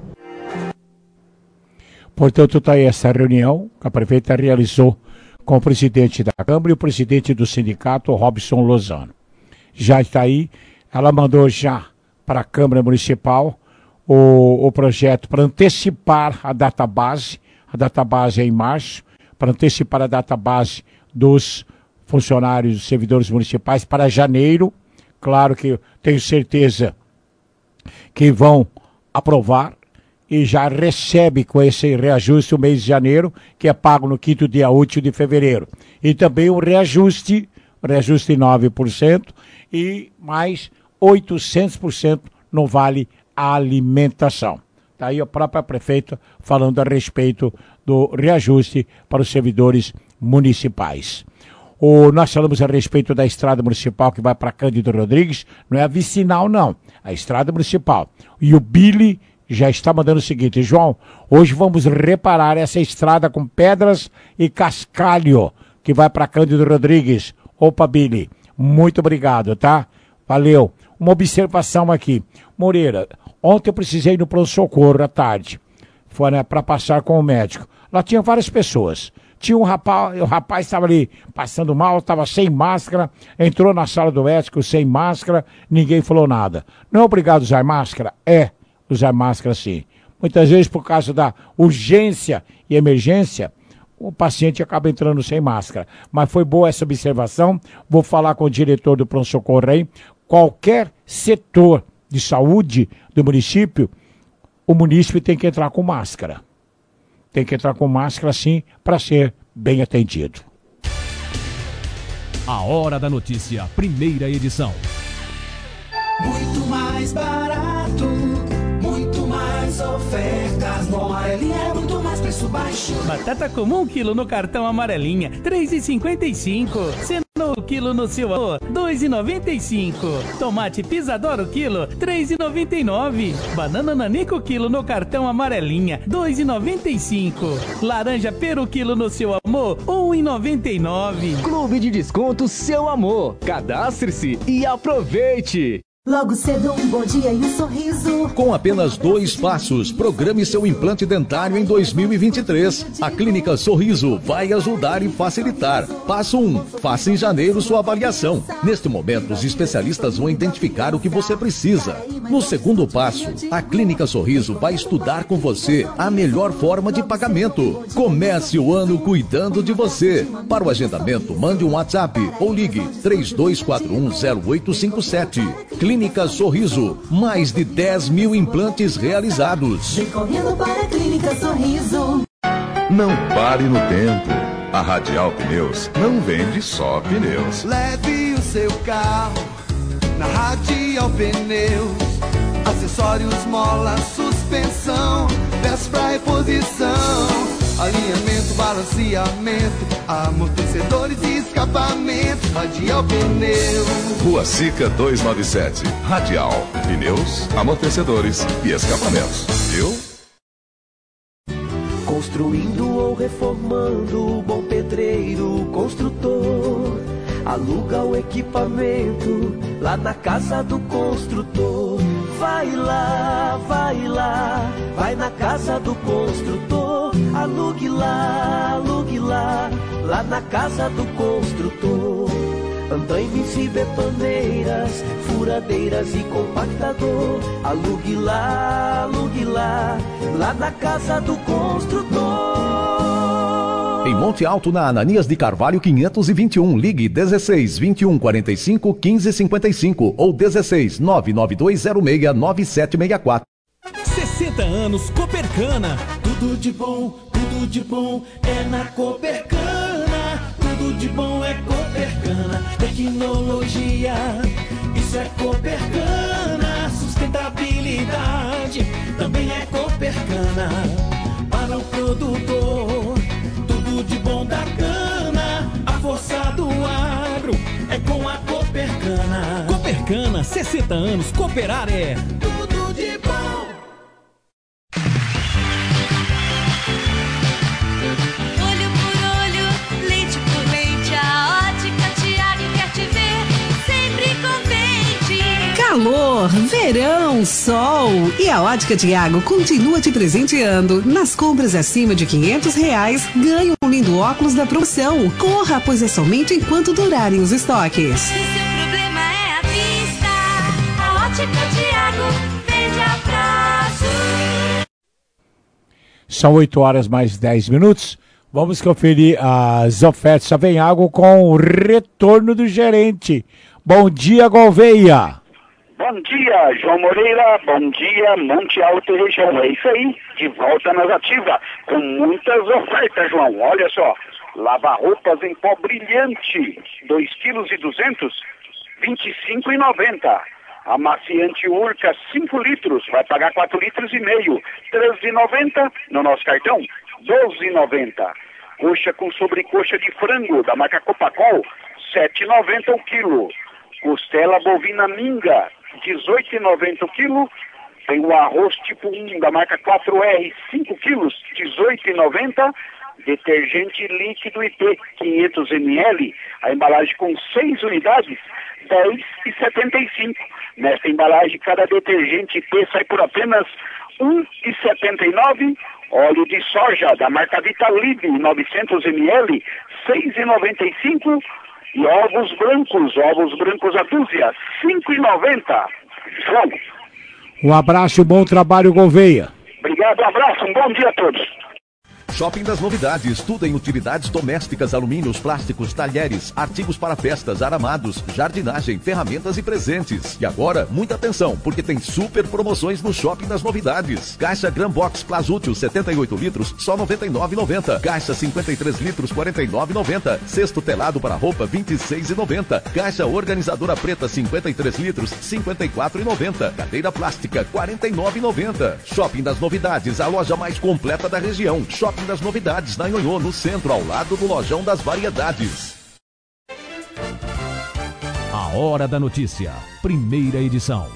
Portanto, está aí essa reunião que a prefeita realizou com o presidente da Câmara e o presidente do sindicato, Robson Lozano. Já está aí, ela mandou já para a Câmara Municipal o projeto para antecipar a database é em março, para antecipar a database dos funcionários, dos servidores municipais para janeiro. Claro que tenho certeza que vão aprovar e já recebe com esse reajuste o mês de janeiro, que é pago no 5º dia útil de fevereiro. E também o reajuste 9% e mais 800% no Vale Alimentação. Está aí a própria prefeita falando a respeito do reajuste para os servidores municipais. Nós falamos a respeito da estrada municipal que vai para Cândido Rodrigues, não é a vicinal não, a estrada municipal. E o Billy já está mandando o seguinte: João, hoje vamos reparar essa estrada com pedras e cascalho que vai para Cândido Rodrigues. Opa, Billy, muito obrigado, tá? Valeu. Uma observação aqui. Moreira, ontem eu precisei ir no pronto-socorro à tarde. Foi, né, para passar com o médico. Lá tinha várias pessoas. Tinha o rapaz estava ali passando mal, estava sem máscara, entrou na sala do médico sem máscara, ninguém falou nada. Não é obrigado a usar máscara? Usar máscara sim. Muitas vezes por causa da urgência e emergência, o paciente acaba entrando sem máscara. Mas foi boa essa observação, vou falar com o diretor do pronto-socorro aí. Qualquer setor de saúde do município, o município tem que entrar com máscara. Tem que entrar com máscara sim para ser bem atendido. A Hora da Notícia, primeira edição. Muito mais barato, muito mais ofertas. No Amarelinha é muito mais preço baixo. Batata comum quilo no cartão Amarelinha, R$3,55. Cenoura quilo no seu amor, R$2,95. Tomate Pisadoro quilo, R$3,99. Banana Nanico quilo no cartão Amarelinha, R$2,95. Laranja Peru quilo no seu amor, R$1,99. Clube de Desconto Seu Amor. Cadastre-se e aproveite. Logo cedo, um bom dia e um sorriso. Com apenas 2 passos, programe seu implante dentário em 2023. A Clínica Sorriso vai ajudar e facilitar. Passo 1. Faça em janeiro sua avaliação. Neste momento, os especialistas vão identificar o que você precisa. No segundo passo, a Clínica Sorriso vai estudar com você a melhor forma de pagamento. Comece o ano cuidando de você. Para o agendamento, mande um WhatsApp ou ligue 32410857. Clínica Sorriso, mais de 10 mil implantes realizados. Vem correndo para a Clínica Sorriso. Não pare no tempo. A Radial Pneus não vende só pneus. Leve o seu carro na Radial Pneus. Acessórios, mola, suspensão, peças pra reposição, alinhamento, balanceamento, amortecedores e escapamento. Radial Pneus. Rua Sica 297. Radial. Pneus, amortecedores e escapamentos. Viu? Construindo ou reformando, bom pedreiro, construtor. Aluga o equipamento lá na casa do construtor. Vai lá, vai na casa do construtor. Alugue lá, lá na casa do construtor. Andaimes e betoneiras, furadeiras e compactador. Alugue lá, lá na casa do construtor. Em Monte Alto, na Ananias de Carvalho 521, ligue 16 21 45 15 55 ou 16 99206 9764. 60 anos Copercana. Tudo de bom é na Copercana. Tudo de bom é Copercana. Tecnologia, isso é Copercana. Sustentabilidade, também é Copercana. Para o produtor, tudo de bom da cana, a força do ar. Americana, 60 anos, cooperar é tudo de bom. Olho por olho, leite por leite, a Ótica Tiago quer te ver sempre contente. Calor, verão, sol. E a Ótica Tiago continua te presenteando. Nas compras acima de R$500, ganhe um lindo óculos da promoção. Corra, pois é somente enquanto durarem os estoques. Se seu problema é a vista, a Ótica Tiago vende a prazo. São 8h mais 10. Vamos conferir as ofertas Savenhago com o retorno do gerente. Bom dia, Gouveia. Bom dia, João Moreira. Bom dia, Monte Alto e região. É isso aí, de volta nas ativas, com muitas ofertas, João. Olha só, lava-roupas em pó brilhante, 2,2 kg, R$25,90. Amaciante Urca, 5 litros, vai pagar 4,5 litros, R$13,90. No nosso cartão, R$12,90. Coxa com sobrecoxa de frango, da marca Copacol, R$7,90 o quilo. Costela bovina minga, R$18,90 o quilo. Tem o arroz tipo 1 da marca 4R, 5 quilos, R$18,90. Detergente líquido IP, 500 ml, a embalagem com 6 unidades, R$10,75. Nesta embalagem, cada detergente IP sai por apenas R$1,79. Óleo de soja da marca Vitalib, 900 ml, R$6,95. E ovos brancos a dúzia, R$5,90. João. Um abraço, bom trabalho, Gouveia. Obrigado, um abraço, um bom dia a todos. Shopping das Novidades, tudo em utilidades domésticas, alumínios, plásticos, talheres, artigos para festas, aramados, jardinagem, ferramentas e presentes. E agora, muita atenção, porque tem super promoções no Shopping das Novidades. Caixa Gran Box Plasútil 78 litros, só R$ 99,90. Caixa 53 litros, R$ 49,90. Cesto telado para roupa, R$ 26,90. Caixa organizadora preta 53 litros, R$ 54,90. Cadeira plástica, R$ 49,90. Shopping das Novidades, a loja mais completa da região. Shopping das Novidades, na Nhonhô, no centro, ao lado do Lojão das Variedades. A Hora da Notícia, primeira edição.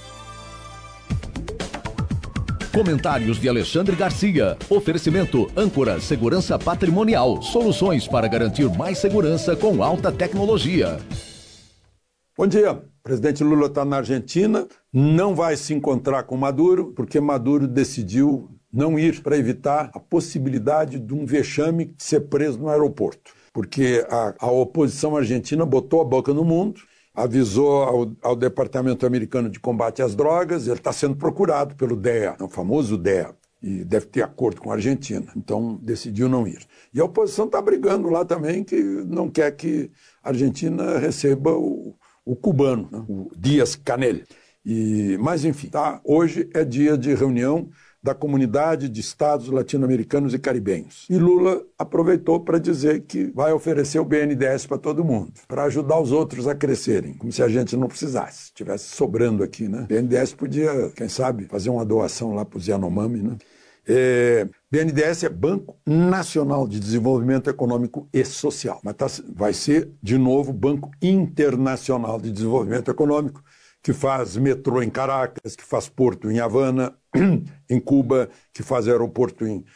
Comentários de Alexandre Garcia. Oferecimento Âncora Segurança Patrimonial. Soluções para garantir mais segurança com alta tecnologia. Bom dia. O presidente Lula está na Argentina, não vai se encontrar com Maduro, porque Maduro decidiu não ir para evitar a possibilidade de um vexame de ser preso no aeroporto. Porque a oposição argentina botou a boca no mundo, avisou ao Departamento Americano de Combate às Drogas, ele está sendo procurado pelo DEA, o famoso DEA, e deve ter acordo com a Argentina, então decidiu não ir. E a oposição está brigando lá também, que não quer que a Argentina receba o cubano, né, o Díaz-Canel. Mas enfim, tá? Hoje é dia de reunião da Comunidade de Estados Latino-Americanos e Caribenhos. E Lula aproveitou para dizer que vai oferecer o BNDES para todo mundo, para ajudar os outros a crescerem, como se a gente não precisasse, estivesse sobrando aqui, né? BNDES podia, quem sabe, fazer uma doação lá para os Yanomami, né? BNDES é Banco Nacional de Desenvolvimento Econômico e Social, mas vai ser, de novo, Banco Internacional de Desenvolvimento Econômico, que faz metrô em Caracas, que faz porto em Havana, em Cuba, que faz aeroporto em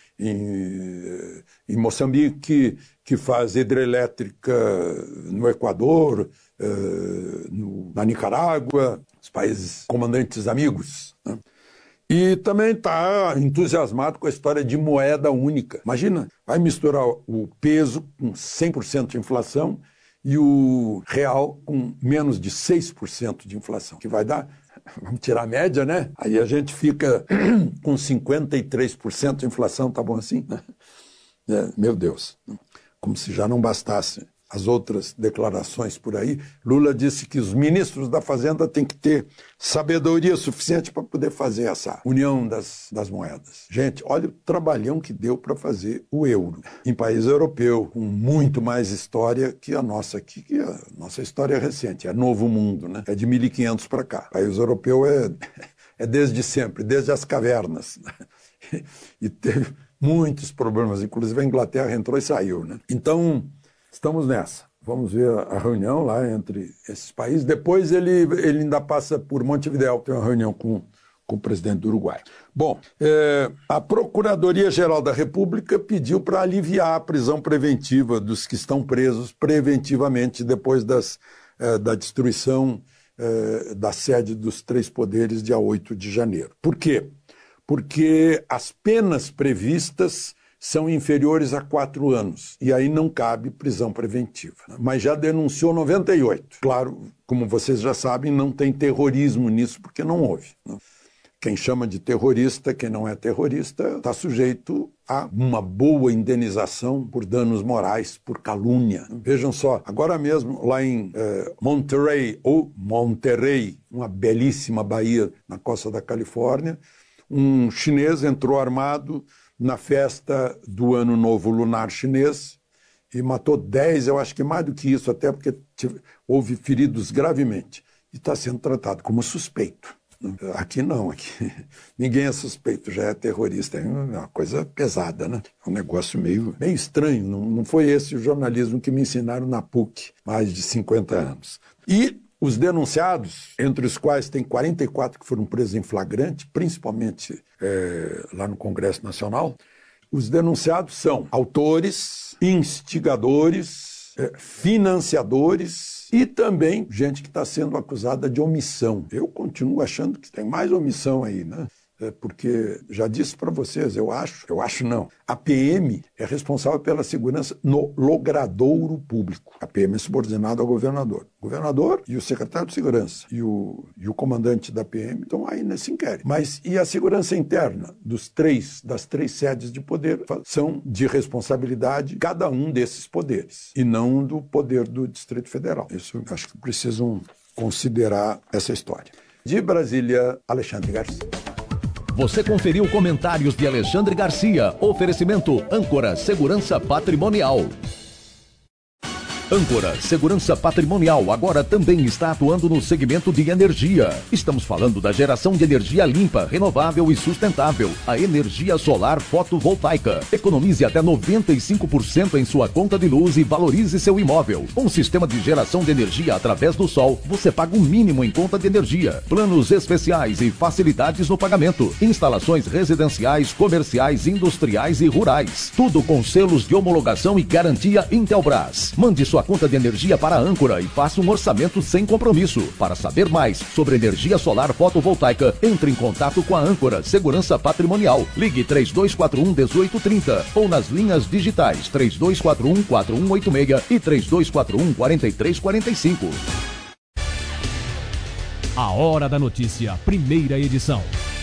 Moçambique, que faz hidrelétrica no Equador, na Nicarágua, os países comandantes amigos, né? E também está entusiasmado com a história de moeda única. Imagina, vai misturar o peso com 100% de inflação e o real com menos de 6% de inflação, que vai dar, vamos tirar a média, né? Aí a gente fica com 53% de inflação, tá bom assim? Meu Deus, como se já não bastasse as outras declarações por aí. Lula disse que os ministros da Fazenda têm que ter sabedoria suficiente para poder fazer essa união das moedas. Gente, olha o trabalhão que deu para fazer o euro em país europeu, com muito mais história que a nossa aqui, que a nossa história é recente, é novo mundo, né? É de 1500 para cá. O país europeu é desde sempre, desde as cavernas, né? E teve muitos problemas, inclusive a Inglaterra entrou e saiu, né? Então, estamos nessa. Vamos ver a reunião lá entre esses países. Depois ele ainda passa por Montevidéu, tem uma reunião com o presidente do Uruguai. Bom, a Procuradoria-Geral da República pediu para aliviar a prisão preventiva dos que estão presos preventivamente depois da destruição da sede dos três poderes, dia 8 de janeiro. Por quê? Porque as penas previstas são inferiores a 4 anos, e aí não cabe prisão preventiva. Mas já denunciou 98. Claro, como vocês já sabem, não tem terrorismo nisso, porque não houve. Quem chama de terrorista, quem não é terrorista, está sujeito a uma boa indenização por danos morais, por calúnia. Vejam só, agora mesmo lá em Monterey, uma belíssima baía na costa da Califórnia, um chinês entrou armado na festa do Ano Novo Lunar Chinês e matou 10, eu acho que mais do que isso, até porque houve feridos gravemente. E está sendo tratado como suspeito. Aqui não, aqui ninguém é suspeito, já é terrorista. É uma coisa pesada, né? É um negócio meio estranho. Não foi esse o jornalismo que me ensinaram na PUC, mais de 50 anos. E os denunciados, entre os quais tem 44 que foram presos em flagrante, principalmente lá no Congresso Nacional, os denunciados são autores, instigadores, financiadores e também gente que está sendo acusada de omissão. Eu continuo achando que tem mais omissão aí, né? Porque, já disse para vocês, eu acho não, a PM é responsável pela segurança no logradouro público. A PM é subordinada ao governador. O governador e o secretário de segurança e o comandante da PM estão aí nesse inquérito. Mas e a segurança interna das três sedes de poder são de responsabilidade cada um desses poderes e não do poder do Distrito Federal. Isso acho que precisam considerar essa história. De Brasília, Alexandre Garcia. Você conferiu comentários de Alexandre Garcia. Oferecimento Âncora Segurança Patrimonial. Âncora Segurança Patrimonial agora também está atuando no segmento de energia. Estamos falando da geração de energia limpa, renovável e sustentável. A energia solar fotovoltaica. Economize até 95% em sua conta de luz e valorize seu imóvel. Com um sistema de geração de energia através do sol, você paga o mínimo em conta de energia. Planos especiais e facilidades no pagamento. Instalações residenciais, comerciais, industriais e rurais. Tudo com selos de homologação e garantia Intelbras. Mande sua conta de energia para a Âncora e faça um orçamento sem compromisso. Para saber mais sobre energia solar fotovoltaica, entre em contato com a Âncora Segurança Patrimonial. Ligue 3241-1830 ou nas linhas digitais 3241-4186 e 3241-4345. A Hora da Notícia, primeira edição.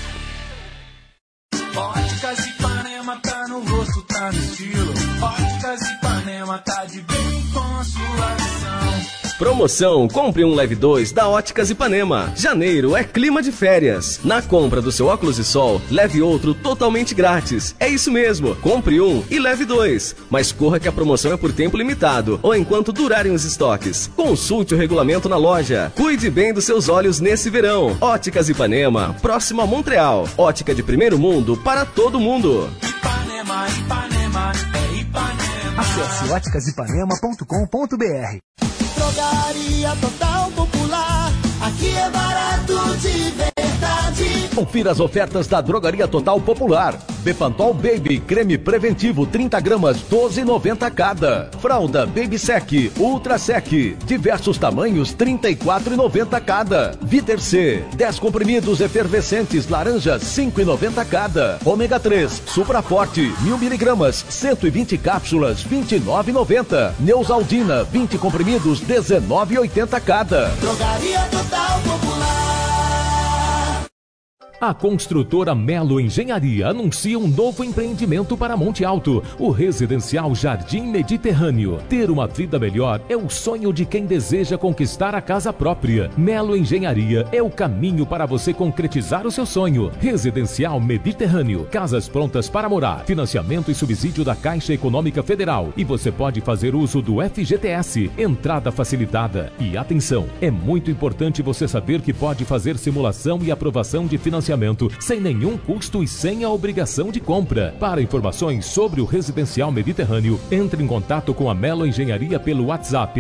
Óticas Ipanema tá no rosto, tá no estilo. Óticas Ipanema tá de bem com a sua visão. Promoção Compre um Leve 2 da Óticas Ipanema. Janeiro é clima de férias. Na compra do seu óculos de sol, leve outro totalmente grátis. É isso mesmo, compre um e leve 2. Mas corra que a promoção é por tempo limitado ou enquanto durarem os estoques. Consulte o regulamento na loja. Cuide bem dos seus olhos nesse verão. Óticas Ipanema, próximo a Montreal. Ótica de primeiro mundo para todo mundo. Ipanema, Ipanema, é Ipanema. Acesse óticasipanema.com.br. Drogaria Total Popular, aqui é barato de verdade. Confira as ofertas da Drogaria Total Popular. Bepantol Baby, creme preventivo 30 gramas, 12,90 cada. Fralda Baby Sec, Ultra Sec, diversos tamanhos, 34,90 cada. Viter C, 10 comprimidos efervescentes laranja, 5,90 cada. Ômega 3, Supra Forte, 1000 miligramas, 120 cápsulas, 29,90. Neusaldina, 20 comprimidos, 19,80 cada. Drogaria Total Popular. A construtora Melo Engenharia anuncia um novo empreendimento para Monte Alto, o residencial Jardim Mediterrâneo. Ter uma vida melhor é o sonho de quem deseja conquistar a casa própria. Melo Engenharia é o caminho para você concretizar o seu sonho. Residencial Mediterrâneo, casas prontas para morar, financiamento e subsídio da Caixa Econômica Federal. E você pode fazer uso do FGTS, entrada facilitada. E atenção, é muito importante você saber que pode fazer simulação e aprovação de financiamento financiamento, sem nenhum custo e sem a obrigação de compra. Para informações sobre o Residencial Mediterrâneo, entre em contato com a Melo Engenharia pelo WhatsApp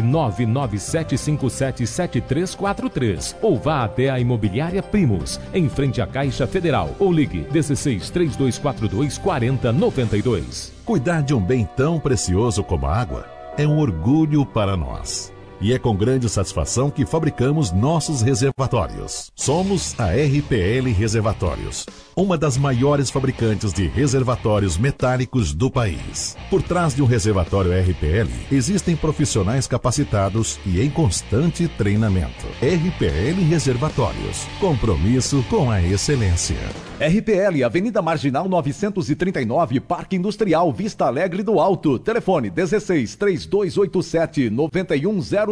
997577343 ou vá até a Imobiliária Primos, em frente à Caixa Federal, ou ligue 16 3242 4092. Cuidar de um bem tão precioso como a água é um orgulho para nós. E é com grande satisfação que fabricamos nossos reservatórios. Somos a RPL Reservatórios, uma das maiores fabricantes de reservatórios metálicos do país. Por trás de um reservatório RPL, existem profissionais capacitados e em constante treinamento. RPL Reservatórios, compromisso com a excelência. RPL, Avenida Marginal 939, Parque Industrial, Vista Alegre do Alto. Telefone 16 3287 9100.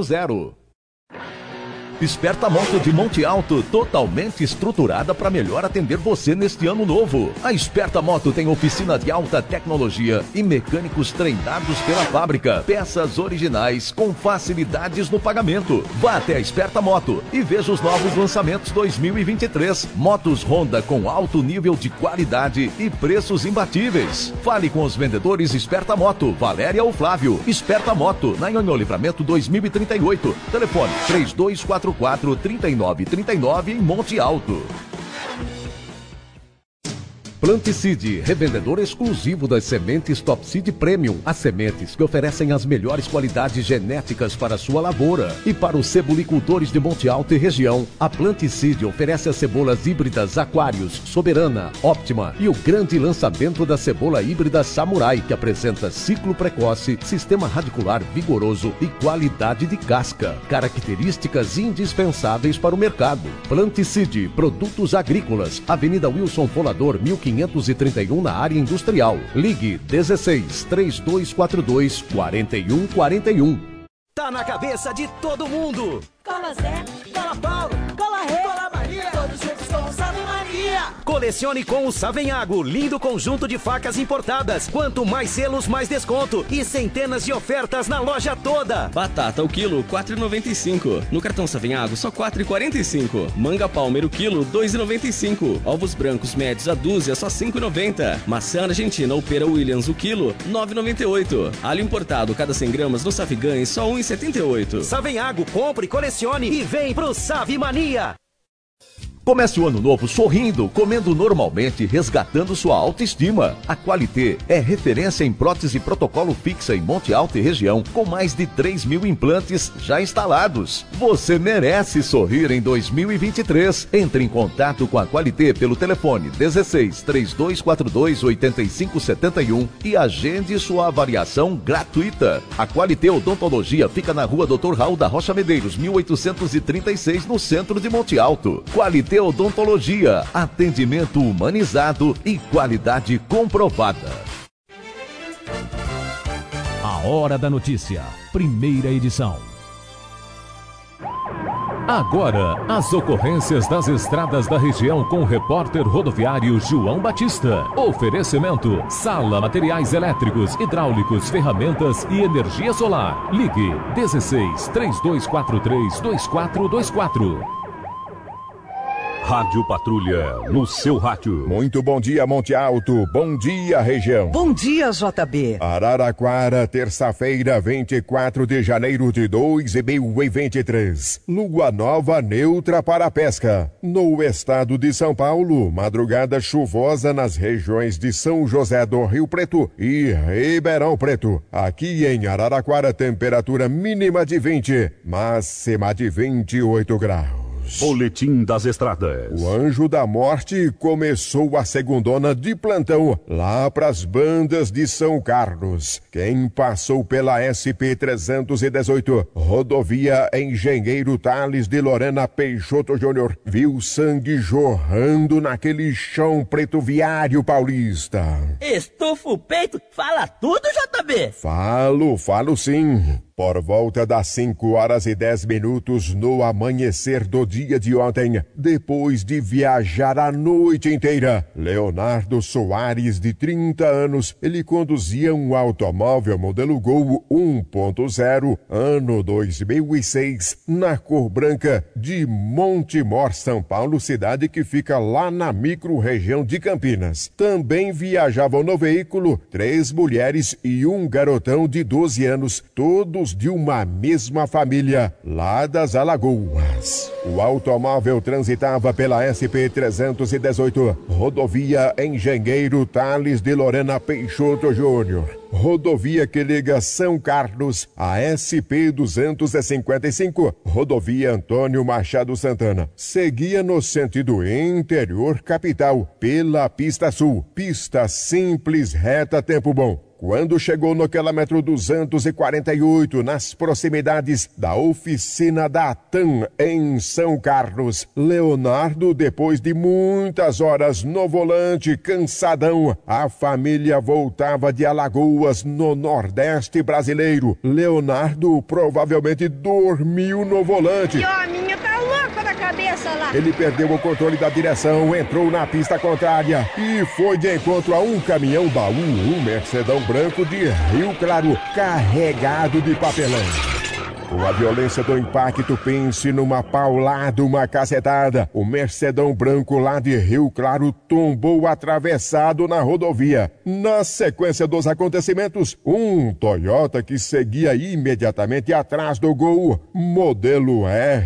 Esperta Moto de Monte Alto, totalmente estruturada para melhor atender você neste ano novo. A Esperta Moto tem oficina de alta tecnologia e mecânicos treinados pela fábrica. Peças originais com facilidades no pagamento. Vá até a Esperta Moto e veja os novos lançamentos 2023. Motos Honda com alto nível de qualidade e preços imbatíveis. Fale com os vendedores Esperta Moto, Valéria ou Flávio. Esperta Moto, na Nhonhô Livramento 2038. Telefone 3244-3939 em Monte Alto. Planticide, revendedor exclusivo das sementes Top Seed Premium. As sementes que oferecem as melhores qualidades genéticas para a sua lavoura. E para os cebolicultores de Monte Alto e região, a Planticide oferece as cebolas híbridas Aquários, Soberana, Óptima e o grande lançamento da cebola híbrida Samurai, que apresenta ciclo precoce, sistema radicular vigoroso e qualidade de casca. Características indispensáveis para o mercado. Planticide, produtos agrícolas, Avenida Wilson Folador, 1531 na área industrial. Ligue 16 3242 4141. Tá na cabeça de todo mundo. Cola Zé, Cola Paulo, Cola Rei, Cola Maria, todos juntos com o Salve Maria. Colecione com o Savenhago, lindo conjunto de facas importadas. Quanto mais selos, mais desconto. E centenas de ofertas na loja toda. Batata o quilo, 4,95. No cartão Savenhago, só 4,45. Manga Palmer o quilo, 2,95. Ovos brancos médios a dúzia, só 5,90. Maçã Argentina ou pera Williams o quilo, 9,98. Alho importado, cada 100 gramas no Safigães, só 1,78. Savenhago, compre, colecione e vem pro Save Mania. Comece o ano novo sorrindo, comendo normalmente, resgatando sua autoestima. A Qualité é referência em prótese protocolo fixa em Monte Alto e região, com mais de 3.000 implantes já instalados. Você merece sorrir em 2023. Entre em contato com a Qualité pelo telefone 16 3242 8571 e agende sua avaliação gratuita. A Qualité Odontologia fica na rua Dr. Raul da Rocha Medeiros, 1836, no centro de Monte Alto. Qualité Odontologia, atendimento humanizado e qualidade comprovada. A Hora da Notícia, primeira edição. Agora, as ocorrências das estradas da região com o repórter rodoviário João Batista. Oferecimento: Sala Materiais Elétricos, Hidráulicos, Ferramentas e Energia Solar. Ligue 16 3243 2424. Rádio Patrulha, no seu rádio. Muito bom dia, Monte Alto. Bom dia, região. Bom dia, JB. Araraquara, terça-feira, 24 de janeiro de 2023. Lua nova neutra para a pesca. No estado de São Paulo, madrugada chuvosa nas regiões de São José do Rio Preto e Ribeirão Preto. Aqui em Araraquara, temperatura mínima de 20, máxima de 28 graus. Boletim das Estradas. O Anjo da Morte começou a segundona de plantão lá pras bandas de São Carlos. Quem passou pela SP-318, rodovia Engenheiro Tales de Lorena Peixoto Júnior, viu sangue jorrando naquele chão preto viário paulista. Estufa o peito, fala tudo, JB? Falo sim. Por volta das 5h10 no amanhecer do dia de ontem, depois de viajar a noite inteira, Leonardo Soares, de 30 anos, ele conduzia um automóvel modelo Gol 1.0, ano 2006, na cor branca, de Montemor, São Paulo, cidade que fica lá na micro-região de Campinas. Também viajavam no veículo 3 mulheres e um garotão de 12 anos, todos de uma mesma família, lá das Alagoas. O automóvel transitava pela SP-318, rodovia Engenheiro Tales de Lorena Peixoto Júnior, rodovia que liga São Carlos a SP-255, rodovia Antônio Machado Santana. Seguia no sentido interior capital, pela pista sul, pista simples reta tempo bom. Quando chegou no quilômetro 248, nas proximidades da oficina da TAM, em São Carlos, Leonardo, depois de muitas horas no volante, cansadão, a família voltava de Alagoas, no Nordeste brasileiro. Leonardo provavelmente dormiu no volante. E a minha tá louca da cabeça lá. Ele perdeu o controle da direção, entrou na pista contrária e foi de encontro a um caminhão baú, um Mercedão branco de Rio Claro, carregado de papelão. Com a violência do impacto, pense numa paulada, uma cacetada. O Mercedão branco lá de Rio Claro tombou atravessado na rodovia. Na sequência dos acontecimentos, um Toyota que seguia imediatamente atrás do Gol, modelo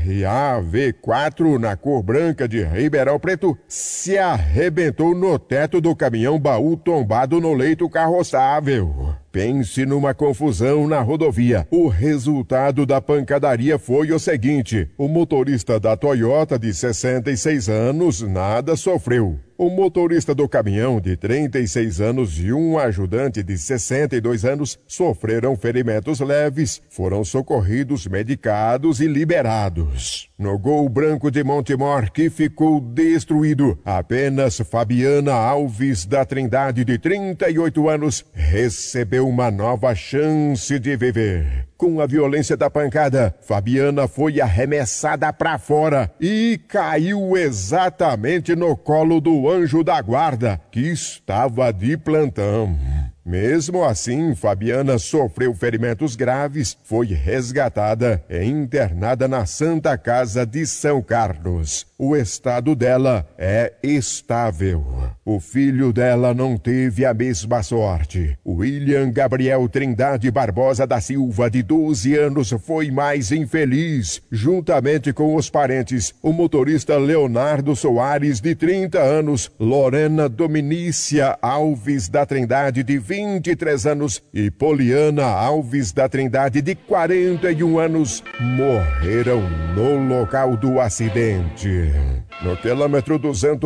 RAV4 na cor branca de Ribeirão Preto, se arrebentou no teto do caminhão baú tombado no leito carroçável. Pense numa confusão na rodovia. O resultado da pancadaria foi o seguinte: o motorista da Toyota, de 66 anos, nada sofreu. O motorista do caminhão, de 36 anos, e um ajudante de 62 anos sofreram ferimentos leves, foram socorridos, medicados e liberados. No Gol branco de Montemor, que ficou destruído, apenas Fabiana Alves da Trindade, de 38 anos, recebeu uma nova chance de viver. Com a violência da pancada, Fabiana foi arremessada para fora e caiu exatamente no colo do anjo da guarda, que estava de plantão. Mesmo assim, Fabiana sofreu ferimentos graves, foi resgatada e internada na Santa Casa de São Carlos. O estado dela é estável. O filho dela não teve a mesma sorte. William Gabriel Trindade Barbosa da Silva, de 12 anos, foi mais infeliz. Juntamente com os parentes, o motorista Leonardo Soares, de 30 anos, Lorena Dominícia Alves da Trindade, de 23 anos, e Poliana Alves da Trindade, de 41 anos, morreram no local do acidente. No quilômetro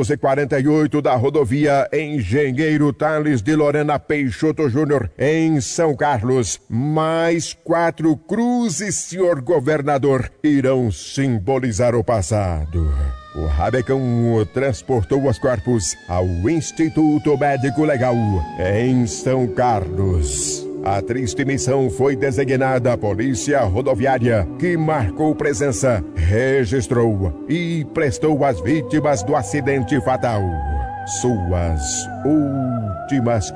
248 da rodovia Engenheiro Tales de Lorena Peixoto Júnior, em São Carlos, mais 4 cruzes, senhor governador, irão simbolizar o passado. O Rabecão transportou os corpos ao Instituto Médico Legal, em São Carlos. A triste missão foi designada a Polícia Rodoviária, que marcou presença, registrou e prestou às vítimas do acidente fatal suas últimas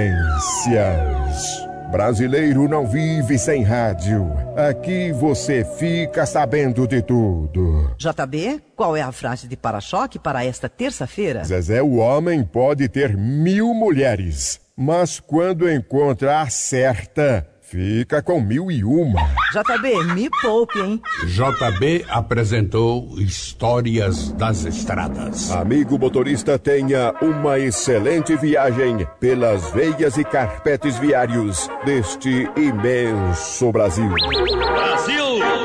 continências. Brasileiro não vive sem rádio. Aqui você fica sabendo de tudo. JB, qual é a frase de para-choque para esta terça-feira? Zezé, o homem pode ter 1000 mulheres, mas quando encontra a certa, fica com 1001. JB, me poupe, hein? JB apresentou Histórias das Estradas. Amigo motorista, tenha uma excelente viagem pelas veias e carpetes viários deste imenso Brasil. Brasil!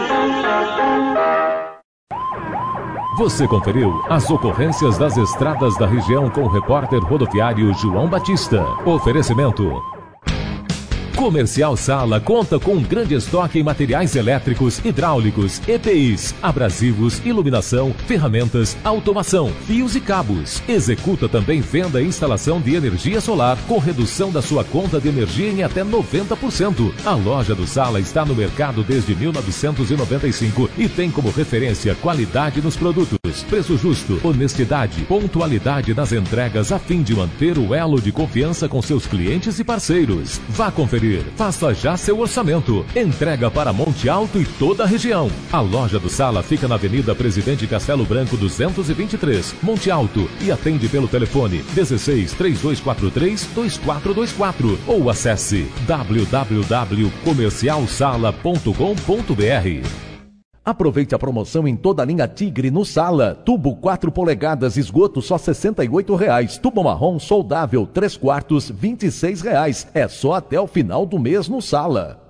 Você conferiu as ocorrências das estradas da região com o repórter rodoviário João Batista. Oferecimento Comercial Sala conta com um grande estoque em materiais elétricos, hidráulicos, EPIs, abrasivos, iluminação, ferramentas, automação, fios e cabos. Executa também venda e instalação de energia solar com redução da sua conta de energia em até 90%. A loja do Sala está no mercado desde 1995 e tem como referência qualidade nos produtos, preço justo, honestidade, pontualidade nas entregas a fim de manter o elo de confiança com seus clientes e parceiros. Vá conferir. Faça já seu orçamento. Entrega para Monte Alto e toda a região. A loja do Sala fica na Avenida Presidente Castelo Branco 223, Monte Alto, e atende pelo telefone 16 3243 2424 ou acesse www.comercialsala.com.br. Aproveite a promoção em toda a linha Tigre no Sala. Tubo 4 polegadas, esgoto só R$ 68,00. Tubo marrom soldável 3/4, R$ 26,00. É só até o final do mês no Sala.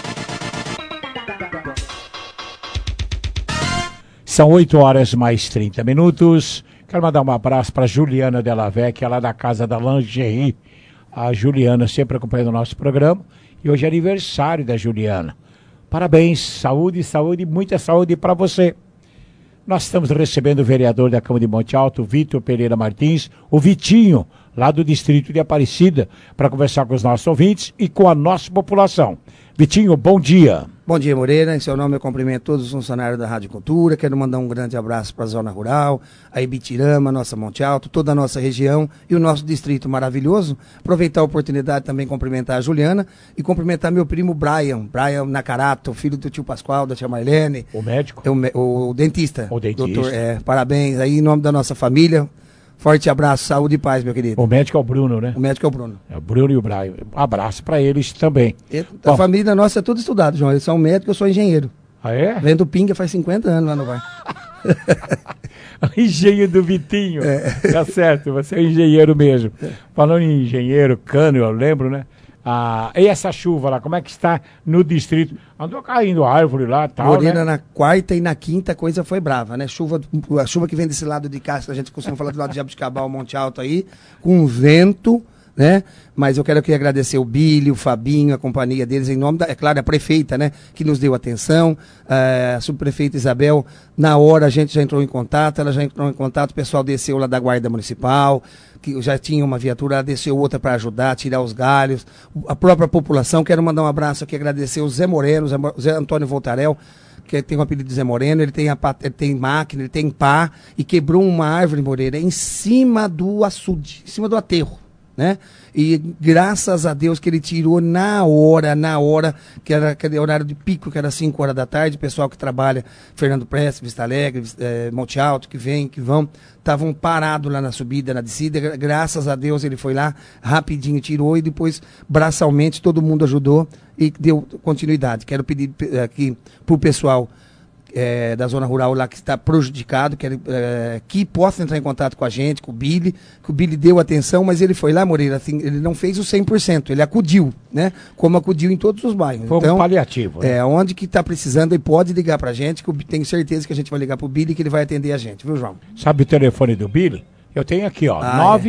São 8h mais 30. Quero mandar um abraço para Juliana Della Vecchia, lá da Casa da Lingerie. A Juliana sempre acompanhando o nosso programa. E hoje é aniversário da Juliana. Parabéns, saúde, saúde, muita saúde para você. Nós estamos recebendo o vereador da Câmara de Monte Alto, Vitor Pereira Martins, o Vitinho, lá do distrito de Aparecida, para conversar com os nossos ouvintes e com a nossa população. Vitinho, bom dia. Bom dia, Moreira. Em seu nome eu cumprimento todos os funcionários da Rádio Cultura. Quero mandar um grande abraço para a Zona Rural, a Ibitirama, nossa Monte Alto, toda a nossa região e o nosso distrito maravilhoso. Aproveitar a oportunidade também cumprimentar a Juliana e cumprimentar meu primo Brian Nakarato, filho do tio Pascoal, da tia Marlene. O médico? O dentista. O dentista. Doutor, parabéns aí em nome da nossa família. Forte abraço, saúde e paz, meu querido. O médico é o Bruno, né? O médico é o Bruno. É o Bruno e o Brian. Um abraço para eles também. A família nossa é tudo estudado, João. Eles são médicos, eu sou engenheiro. Ah, é? Vendo pinga faz 50 anos lá no bar. Engenho do Vitinho. Tá certo, você é engenheiro mesmo. Falando em engenheiro, cano, eu lembro, né? E essa chuva lá, como é que está no distrito? Andou caindo árvore lá e tal, Moreira, né? na quarta e na quinta a coisa foi brava, né? A chuva que vem desse lado de cá, a gente costuma falar do lado de Jabuticabal, Monte Alto aí, com vento, né? Mas eu quero aqui agradecer o Billy, o Fabinho, a companhia deles, em nome da, é claro, a prefeita, né? Que nos deu atenção, a subprefeita Isabel, na hora a gente já entrou em contato, ela já entrou em contato, o pessoal desceu lá da Guarda Municipal, que já tinha uma viatura, ela desceu outra para ajudar a tirar os galhos, a própria população. Quero mandar um abraço aqui, agradecer o Zé Moreno, Zé Antônio Voltarel, que tem o apelido de Zé Moreno, ele tem máquina, ele tem pá, e quebrou uma árvore, Moreira, em cima do açude, em cima do aterro, né? E graças a Deus que ele tirou na hora, que era aquele horário de pico, que era 5 horas da tarde, o pessoal que trabalha, Fernando Prestes, Vista Alegre, Monte Alto, que vão, estavam parados lá na subida, na descida, graças a Deus ele foi lá, rapidinho tirou e depois, braçalmente, todo mundo ajudou e deu continuidade. Quero pedir aqui pro pessoal da zona rural lá que está prejudicado, que possa entrar em contato com a gente, com o Billy, que o Billy deu atenção, mas ele foi lá, Moreira, assim, ele não fez o 100%, ele acudiu, né? Como acudiu em todos os bairros. Foi um paliativo. Né? Onde que está precisando, ele pode ligar pra gente, que eu tenho certeza que a gente vai ligar pro Billy, que ele vai atender a gente, viu, João? Sabe o telefone do Billy? Eu tenho aqui, ó,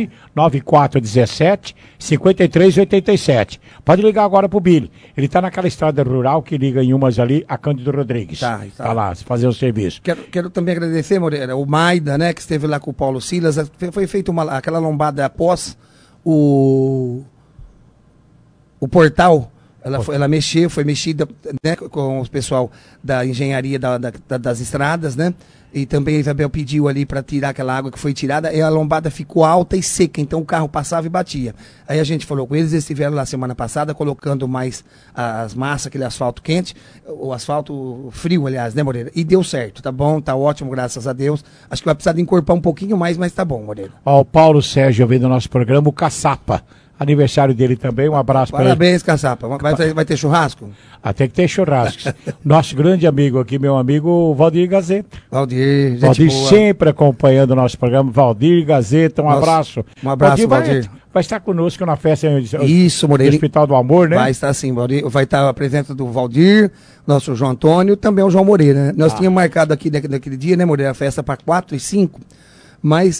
99417-5387. Pode ligar agora pro Billy. Ele tá naquela estrada rural que liga em umas ali, a Cândido Rodrigues. Tá lá, fazer o serviço. Quero também agradecer, Moreira, o Maida, né, que esteve lá com o Paulo Silas. Foi feita aquela lombada após o portal. Ela foi mexida, né, com o pessoal da engenharia das estradas, né? E também a Isabel pediu ali para tirar aquela água que foi tirada, e a lombada ficou alta e seca, então o carro passava e batia. Aí a gente falou com eles estiveram lá semana passada colocando mais as massas, aquele asfalto quente, o asfalto frio, aliás, né, Moreira? E deu certo, tá bom, tá ótimo, graças a Deus. Acho que vai precisar de encorpar um pouquinho mais, mas tá bom, Moreira. Ó, o Paulo Sérgio vendo o nosso programa, o Caçapa. Aniversário dele também, um abraço para ele. Parabéns, Caçapa. Vai ter churrasco? Tem que ter churrasco. Nosso grande amigo aqui, meu amigo Valdir Gazeta. Valdir sempre acompanhando o nosso programa. Valdir Gazeta, um abraço. Um abraço, Valdir. Vai estar conosco na festa Isso, Moreira. do Hospital do Amor, né? Vai estar sim, Valdir. Vai estar a presença do Valdir, nosso João Antônio, também o João Moreira, né? Nós tínhamos marcado aqui naquele dia, né, Moreira, a festa para 4 e 5. Mas,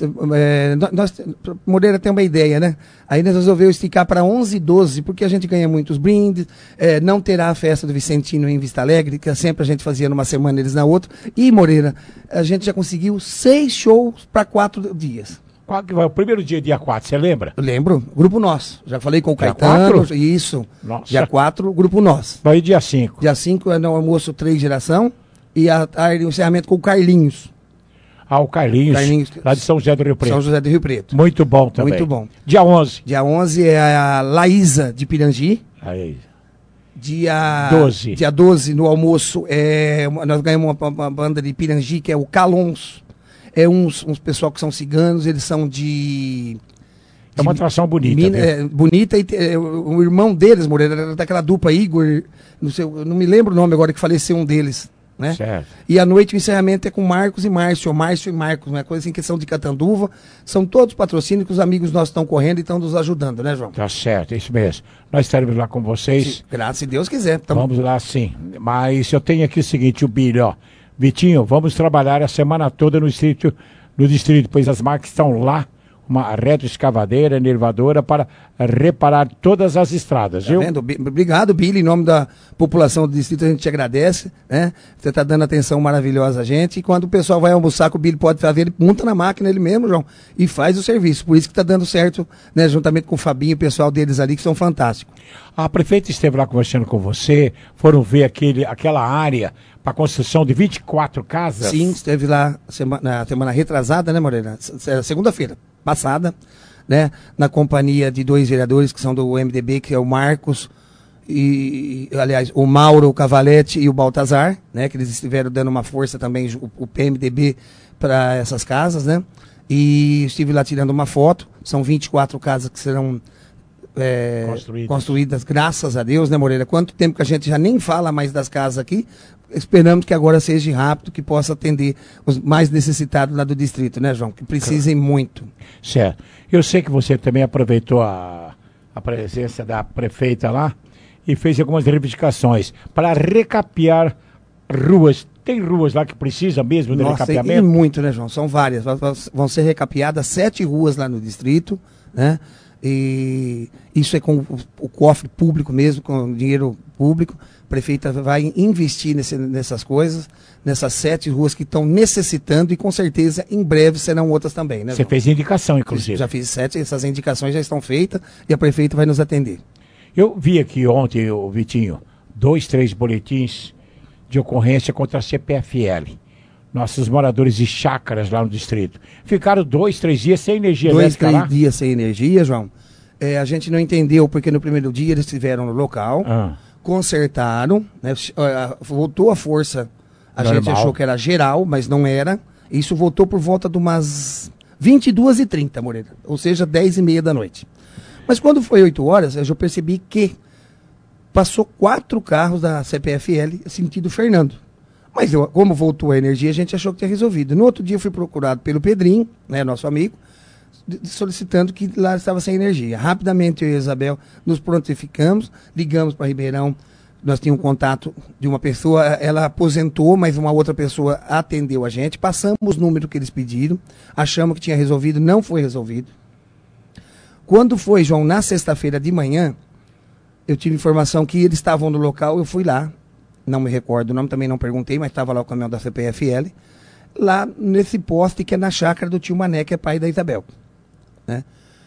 Moreira tem uma ideia, né? Aí nós resolvemos esticar para 11 e 12, porque a gente ganha muitos brindes, não terá a festa do Vicentino em Vista Alegre, que sempre a gente fazia numa semana, eles na outra. E, Moreira, a gente já conseguiu 6 shows para 4 dias. Qual que vai? O primeiro dia 4, você lembra? Eu lembro, grupo nosso. Já falei com o Dia Caetano. 4? Isso. Nossa. Dia 4, grupo nosso. Vai dia 5. Dia 5 é no almoço 3 geração e à tarde o encerramento com o Carlinhos. O Carlinhos, lá de São José do Rio Preto. São José do Rio Preto. Muito bom também. Muito bom. Dia 11. Dia 11 é a Laísa de Pirangi. Aí. Dia 12. Dia 12, no almoço, nós ganhamos uma banda de Pirangi, que é o Calons. É uns pessoal que são ciganos, eles são de... É uma atração bonita. Bonita, e o irmão deles, Moreira, era daquela dupla Igor, não me lembro o nome agora, que faleceu um deles. Né? Certo. E à noite o encerramento é com Marcos e Márcio, Márcio e Marcos, uma coisa assim, que são de Catanduva, são todos patrocínios que os amigos nossos estão correndo e estão nos ajudando, né, João? Tá certo, isso mesmo. Nós estaremos lá com vocês. Sim, graças a Deus quiser. Vamos lá, sim. Mas eu tenho aqui o seguinte, o Billy, Vitinho, vamos trabalhar a semana toda no distrito, pois as máquinas estão lá, uma retroescavadeira, nervadora, para reparar todas as estradas, viu? Vendo? Obrigado, Billy, em nome da população do distrito, a gente te agradece, né? Você está dando atenção maravilhosa a gente, e quando o pessoal vai almoçar com o Billy, pode fazer, ele monta na máquina ele mesmo, João, e faz o serviço, por isso que está dando certo, né? Juntamente com o Fabinho e o pessoal deles ali, que são fantásticos. A prefeita esteve lá conversando com você, foram ver aquela área para construção de 24 casas? Sim, esteve lá na semana retrasada, né, Moreira? Segunda-feira passada, né, na companhia de 2 vereadores que são do MDB, que é o Marcos e, aliás, o Mauro Cavalete e o Baltazar, né, que eles estiveram dando uma força também, o PMDB, para essas casas, né, e estive lá tirando uma foto. São 24 casas que serão construídas, graças a Deus, né, Moreira? Quanto tempo que a gente já nem fala mais das casas aqui, esperamos que agora seja rápido, que possa atender os mais necessitados lá do distrito, né, João? Que precisem muito. Certo. Eu sei que você também aproveitou a presença da prefeita lá e fez algumas reivindicações para recapear ruas. Tem ruas lá que precisam mesmo de recapeamento? E muito, né, João? São várias. Vão ser recapeadas 7 ruas lá no distrito, né? E isso é com o cofre público mesmo, com o dinheiro público. A prefeita vai investir nessas coisas, nessas 7 ruas que estão necessitando, e com certeza em breve serão outras também, né, Você fez indicação, inclusive. Já fiz 7, essas indicações já estão feitas e a prefeita vai nos atender. Eu vi aqui ontem, Vitinho, 2, 3 boletins de ocorrência contra a CPFL. Nossos moradores de chácaras lá no distrito. Ficaram 2, 3 dias sem energia elétrica lá? 2, 3 dias sem energia, João. A gente não entendeu porque no primeiro dia eles estiveram no local, consertaram, né, voltou a força. A gente achou que era geral, mas não era. Isso voltou por volta de umas 22h30, Moreira. Ou seja, 10h30 da noite. Mas quando foi 8 horas, eu já percebi que passou 4 carros da CPFL sentido Fernando. Mas como voltou a energia, a gente achou que tinha resolvido. No outro dia eu fui procurado pelo Pedrinho, né, nosso amigo, solicitando que lá estava sem energia. Rapidamente eu e a Isabel nos prontificamos, ligamos para Ribeirão. Nós tínhamos um contato de uma pessoa, ela aposentou, mas uma outra pessoa atendeu a gente. Passamos o número que eles pediram, achamos que tinha resolvido, não foi resolvido. Quando foi, João, na sexta-feira de manhã, eu tive informação que eles estavam no local, eu fui lá. Não me recordo o nome, também não perguntei, mas estava lá o caminhão da CPFL, lá nesse poste que é na chácara do tio Mané, que é pai da Isabel. Né?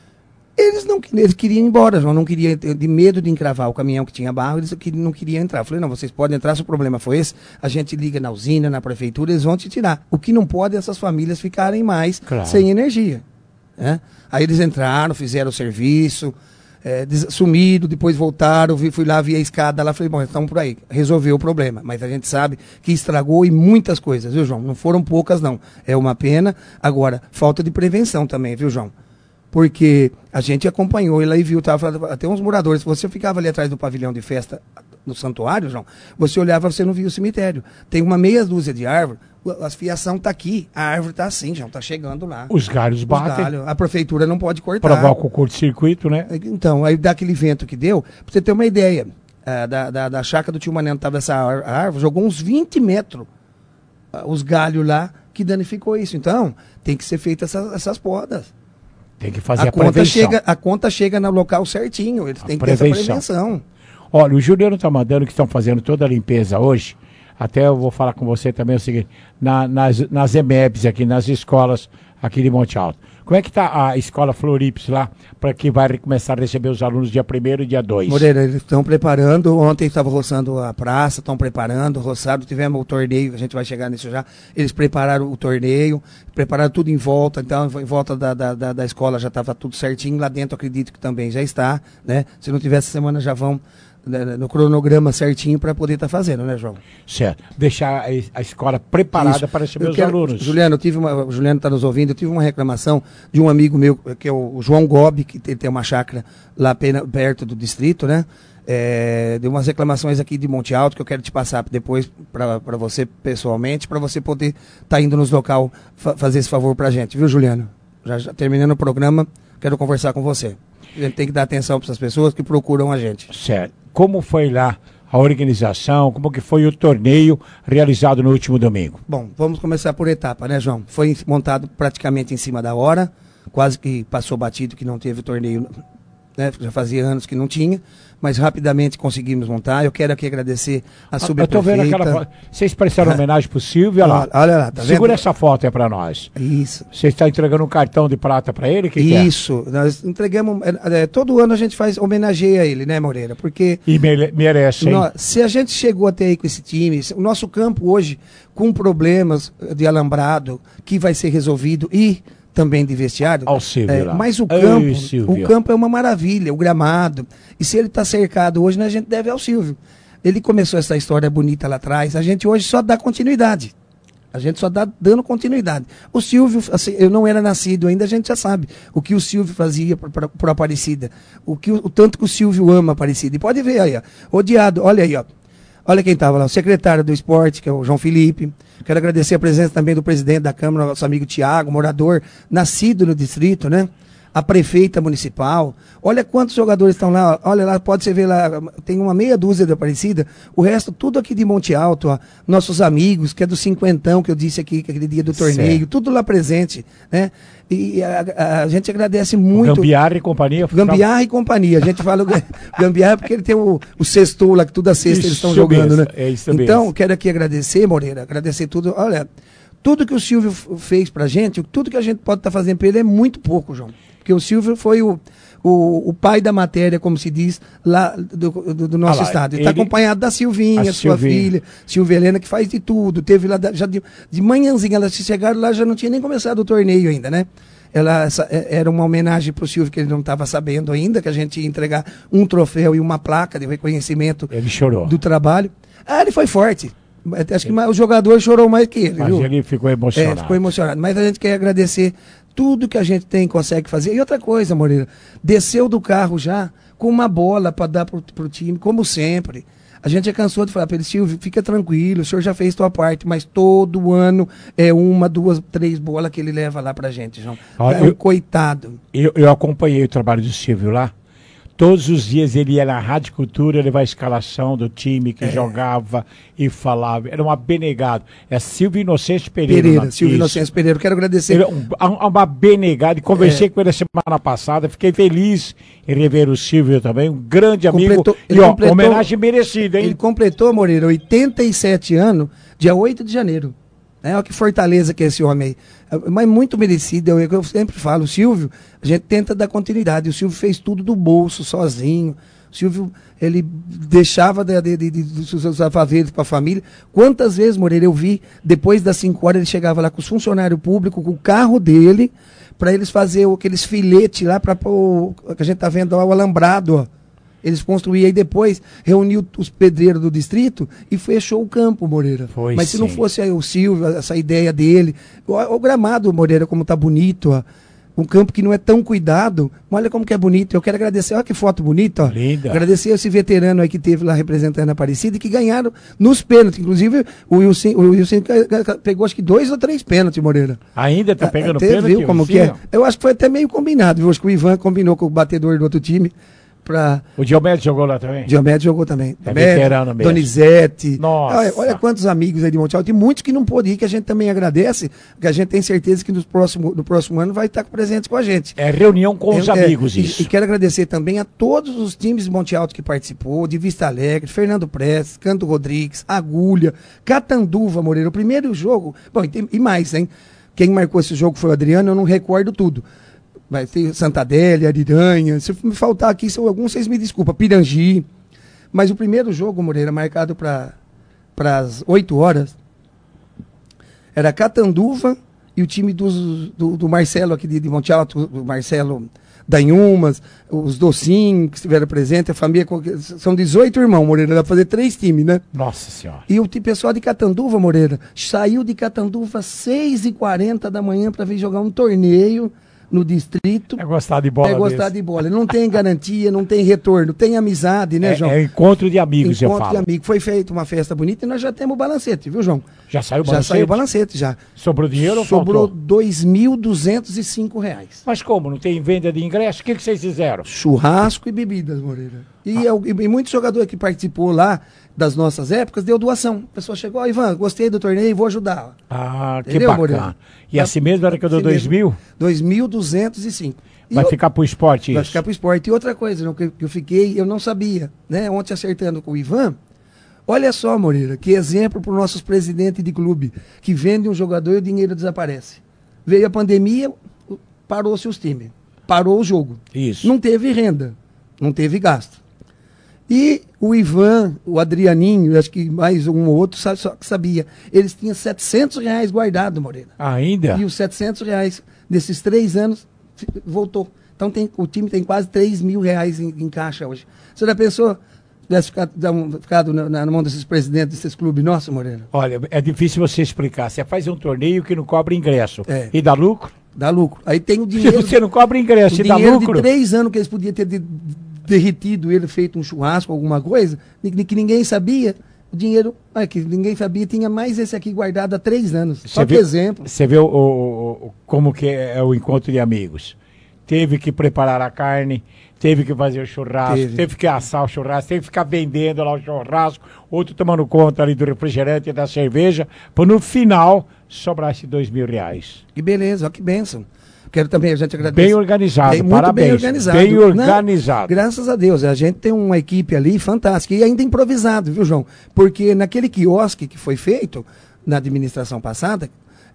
Eles queriam ir embora, João, não queriam, de medo de encravar o caminhão que tinha barro, eles não queriam entrar. Eu falei, não, vocês podem entrar, se o problema foi esse, a gente liga na usina, na prefeitura, eles vão te tirar. O que não pode é essas famílias ficarem mais sem energia. Né? Aí eles entraram, fizeram o serviço, sumido, depois voltaram, fui lá, vi a escada lá, falei, bom, estamos por aí, resolveu o problema, mas a gente sabe que estragou e muitas coisas, viu, João? Não foram poucas, não, é uma pena. Agora, falta de prevenção também, viu, João? Porque a gente acompanhou ele aí, viu, tava até uns moradores, você ficava ali atrás do pavilhão de festa no santuário, João, você olhava, você não via o cemitério, tem uma meia dúzia de árvore, a fiação tá aqui, a árvore tá assim, João, tá chegando lá. Os galhos batem. A prefeitura não pode cortar. Provoca o curto-circuito, né? Então, aí dá aquele vento que deu, pra você ter uma ideia, da chácara do tio Mané, tava essa árvore, jogou uns 20 metros os galhos lá, que danificou isso. Então, tem que ser feitas essas podas. Tem que fazer a prevenção. A conta chega no local certinho, eles têm que ter essa prevenção. Olha, o Juliano está mandando que estão fazendo toda a limpeza hoje. Até eu vou falar com você também o seguinte, nas EMEBs aqui, nas escolas aqui de Monte Alto. Como é que está a escola Florips lá, para que vai começar a receber os alunos dia 1º e dia 2? Moreira, eles estão preparando, ontem estava roçando a praça, estão preparando, roçado, tivemos o torneio, a gente vai chegar nisso já, eles prepararam o torneio, prepararam tudo em volta, então em volta da escola já estava tudo certinho, lá dentro acredito que também já está, né? Se não tiver essa semana já vão no cronograma certinho para poder estar fazendo, né, João? Certo. Deixar a escola preparada para receber os alunos. Juliano, o Juliano está nos ouvindo, eu tive uma reclamação de um amigo meu, que é o João Gobi, que tem uma chácara lá perto do distrito, né? Deu umas reclamações aqui de Monte Alto que eu quero te passar depois para você pessoalmente, para você poder estar indo nos local fazer esse favor para a gente, viu, Juliano? Já terminando o programa, quero conversar com você. A gente tem que dar atenção para essas pessoas que procuram a gente. Certo. Como foi lá a organização, como que foi o torneio realizado no último domingo? Bom, vamos começar por etapa, né, João? Foi montado praticamente em cima da hora, quase que passou batido que não teve o torneio, né? Já fazia anos que não tinha, mas rapidamente conseguimos montar. Eu quero aqui agradecer a subprefeita. Eu estou vendo aquela foto. Vocês prestaram homenagem para o Silvio, olha lá. Olha lá, tá vendo? Segura essa foto aí para nós. Isso. Você está entregando um cartão de prata para ele? Isso. Nós entregamos, todo ano a gente homenageia ele, né, Moreira? Porque... E merece, hein? Se a gente chegou até aí com esse time, o nosso campo hoje, com problemas de alambrado, que vai ser resolvido e... também de vestiário, mas o campo é uma maravilha, o gramado, e se ele está cercado hoje, né, a gente deve ao Silvio. Ele começou essa história bonita lá atrás, a gente hoje só dá continuidade, a gente só dá dando continuidade. O Silvio, assim, eu não era nascido ainda, a gente já sabe o que o Silvio fazia para Aparecida, o tanto que o Silvio ama Aparecida, e pode ver aí, ó, odiado, olha aí, ó. Olha quem estava lá, o secretário do esporte, que é o João Felipe. Quero agradecer a presença também do presidente da Câmara, nosso amigo Tiago, morador, nascido no distrito, né? A prefeita municipal. Olha quantos jogadores estão lá. Olha lá, pode você ver lá, tem uma meia dúzia de Aparecida. O resto, tudo aqui de Monte Alto, ó. Nossos amigos, que é do cinquentão, que eu disse aqui, aquele dia do torneio, tudo lá presente, né? E a gente agradece muito. Gambiarra e companhia. Gambiarra e companhia. A gente fala Gambiarra porque ele tem o sextou lá, que toda sexta eles estão jogando, né? É isso então, mesmo. Quero aqui agradecer, Moreira, agradecer tudo. Olha, tudo que o Silvio fez pra gente, tudo que a gente pode estar fazendo pra ele é muito pouco, João. Porque o Silvio foi o pai da matéria, como se diz, lá do nosso estado. Ele está acompanhado da Silvinha, sua filha, Silvia Helena, que faz de tudo. Teve lá, já de manhãzinha, elas chegaram lá, já não tinha nem começado o torneio ainda, né? Era uma homenagem para o Silvio, que ele não estava sabendo ainda, que a gente ia entregar um troféu e uma placa de reconhecimento do trabalho. Ele foi forte. Acho que o jogador chorou mais que ele. Mas viu? Ele ficou emocionado. Ficou emocionado. Mas a gente quer agradecer tudo que a gente consegue fazer. E outra coisa, Moreira, desceu do carro já com uma bola para dar pro time, como sempre. A gente já cansou de falar para ele, Silvio, fica tranquilo, o senhor já fez sua parte, mas todo ano é 1, 2, 3 bolas que ele leva lá pra gente, João. Coitado. Eu acompanhei o trabalho do Silvio lá. Todos os dias ele ia na Rádio Cultura levar a escalação do time que jogava e falava. Era um abnegado. É Silvio Inocêncio Pereira. Silvio Inocêncio Pereira. Quero agradecer. Um abnegado. Conversei com ele a semana passada. Fiquei feliz em rever o Silvio também. Um grande amigo. Homenagem merecida, hein? Ele completou, Moreira, 87 anos, dia 8 de janeiro. Olha que fortaleza que é esse homem aí. Mas muito merecido, eu sempre falo, o Silvio, a gente tenta dar continuidade, o Silvio fez tudo do bolso, sozinho, o Silvio, ele deixava dos seus afazeres para a família. Quantas vezes, Moreira, eu vi, depois das 5 horas, ele chegava lá com os funcionários públicos, com o carro dele, para eles fazerem aqueles filetes lá, para que a gente tá vendo lá, o alambrado, ó. Eles construíam e depois reuniu os pedreiros do distrito e fechou o campo, Moreira. Mas se não fosse aí o Silvio, essa ideia dele, o gramado, Moreira, como tá bonito, ó. Um campo que não é tão cuidado, olha como que é bonito. Eu quero agradecer, olha que foto bonita, ó. Linda. Agradecer esse veterano aí que teve lá representando a Aparecida e que ganharam nos pênaltis. Inclusive, o Wilson pegou acho que 2 ou 3 pênaltis, Moreira. Ainda tá pegando pênalti? Viu como que é? Eu acho que foi até meio combinado, viu? Acho que o Ivan combinou com o batedor do outro time. O Diomedes jogou lá também? Diomedes jogou também. É veterano mesmo. Donizete. Nossa. Olha quantos amigos aí de Monte Alto. Tem muitos que não pôde ir, que a gente também agradece, que a gente tem certeza que no próximo ano vai estar presente com a gente. É reunião com os amigos, isso. E quero agradecer também a todos os times de Monte Alto que participou, de Vista Alegre, Fernando Prestes, Canto Rodrigues, Agulha, Catanduva, Moreira. O primeiro jogo, bom, e mais, hein? Quem marcou esse jogo foi o Adriano, eu não recordo tudo. Vai ter Santa Adélia, Ariranha, se me faltar aqui, alguns vocês me desculpam, Pirangi. Mas o primeiro jogo, Moreira, marcado para as 8 horas, era Catanduva e o time do Marcelo aqui de Monte Alto, o Marcelo Danhumas, os Docinhos que estiveram presentes, a família, são 18 irmãos, Moreira, dá pra fazer 3 times, né? Nossa Senhora. E o pessoal de Catanduva, Moreira, saiu de Catanduva às 6h40 da manhã para vir jogar um torneio no distrito. É gostar de bola. É gostar de bola. Não tem garantia, não tem retorno, tem amizade, né, João? É encontro de amigos, eu falo. Encontro de amigos. Foi feita uma festa bonita e nós já temos o balancete, viu, João? Já saiu o balancete? Já saiu o balancete, já. Sobrou dinheiro ou Sobrou faltou? R$2.205. Mas como? Não tem venda de ingresso? O que vocês fizeram? Churrasco e bebidas, Moreira. E muitos jogadores que participou lá das nossas épocas deu doação. A pessoa chegou, Ivan, gostei do torneio, vou ajudar. Ah, que bacana. Moreira? E assim mesmo era que eu dou 2.000? 2.205. Vai ficar pro esporte isso? Vai ficar pro esporte. E outra coisa, não, que eu não sabia, né? Ontem acertando com o Ivan, olha só, Moreira, que exemplo para os nossos presidentes de clube, que vendem um jogador e o dinheiro desaparece. Veio a pandemia, parou-se os times, parou o jogo. Isso. Não teve renda, não teve gasto. E o Ivan, o Adrianinho, acho que mais um ou outro só que sabia, eles tinham R$700 guardado, Moreira. Ainda? E os R$700 desses 3 anos voltou. Então o time tem quase R$3.000 em caixa hoje. Você já pensou? Tivesse ficado na mão desses presidentes desses clubes nossos, Moreira? Olha, é difícil você explicar. Você faz um torneio que não cobra ingresso. E dá lucro? Dá lucro. Aí tem o dinheiro... Você não cobra ingresso e dá lucro? O dinheiro de 3 anos que eles podiam ter derretido ele, feito um churrasco, alguma coisa, que ninguém sabia, o dinheiro, que ninguém sabia, tinha mais esse aqui guardado há 3 anos. Só que exemplo. Você vê como que é o encontro de amigos. Teve que preparar a carne, teve que fazer o churrasco, teve que assar o churrasco, teve que ficar vendendo lá o churrasco, outro tomando conta ali do refrigerante e da cerveja, para no final sobrar esses R$2.000. Que beleza, ó, que bênção. Quero também, a gente agradecer. Bem organizado, muito parabéns. Bem organizado. Bem organizado. Não, graças a Deus, a gente tem uma equipe ali fantástica e ainda improvisado, viu, João? Porque naquele quiosque que foi feito na administração passada,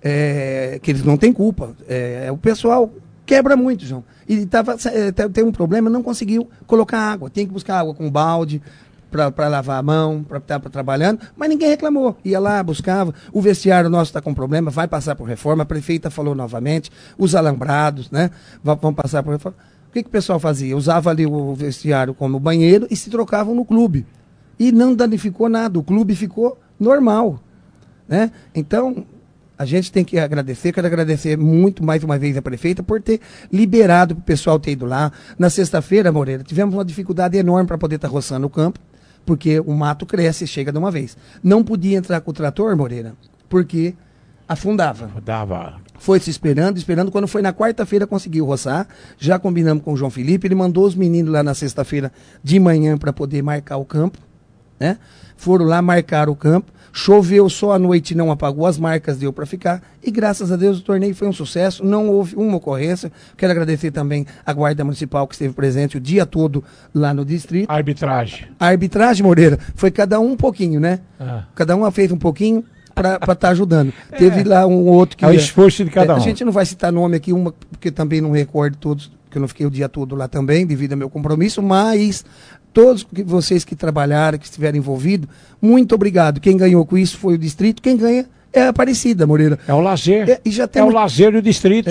que eles não têm culpa, o pessoal quebra muito, João. E tem um problema, não conseguiu colocar água. Tem que buscar água com balde, para lavar a mão, para estar trabalhando, mas ninguém reclamou. Ia lá, buscava. O vestiário nosso está com problema, vai passar por reforma. A prefeita falou novamente. Os alambrados, né? Vão passar por reforma. O que o pessoal fazia? Usava ali o vestiário como banheiro e se trocavam no clube. E não danificou nada. O clube ficou normal, né? Então, a gente tem que agradecer, quero agradecer muito mais uma vez a prefeita por ter liberado para o pessoal ter ido lá. Na sexta-feira, Moreira, tivemos uma dificuldade enorme para poder estar roçando o campo, porque o mato cresce e chega de uma vez. Não podia entrar com o trator, Moreira, porque afundava. Foi se esperando. Quando foi na quarta-feira conseguiu roçar. Já combinamos com o João Felipe, ele mandou os meninos lá na sexta-feira de manhã para poder marcar o campo, né? Foram lá marcar o campo. Choveu só à noite, não apagou, as marcas deu para ficar. E graças a Deus o torneio foi um sucesso, não houve uma ocorrência. Quero agradecer também a Guarda Municipal que esteve presente o dia todo lá no distrito. A arbitragem, Moreira, foi cada um pouquinho, né? Cada um fez um pouquinho para estar ajudando. Teve lá um outro que... É o esforço de cada um. A gente não vai citar nome aqui, porque também não recordo todos, porque eu não fiquei o dia todo lá também, devido ao meu compromisso, mas... Todos vocês que trabalharam, que estiveram envolvidos, muito obrigado. Quem ganhou com isso foi o distrito, quem ganha é a Aparecida, Moreira. É o lazer. O lazer do distrito.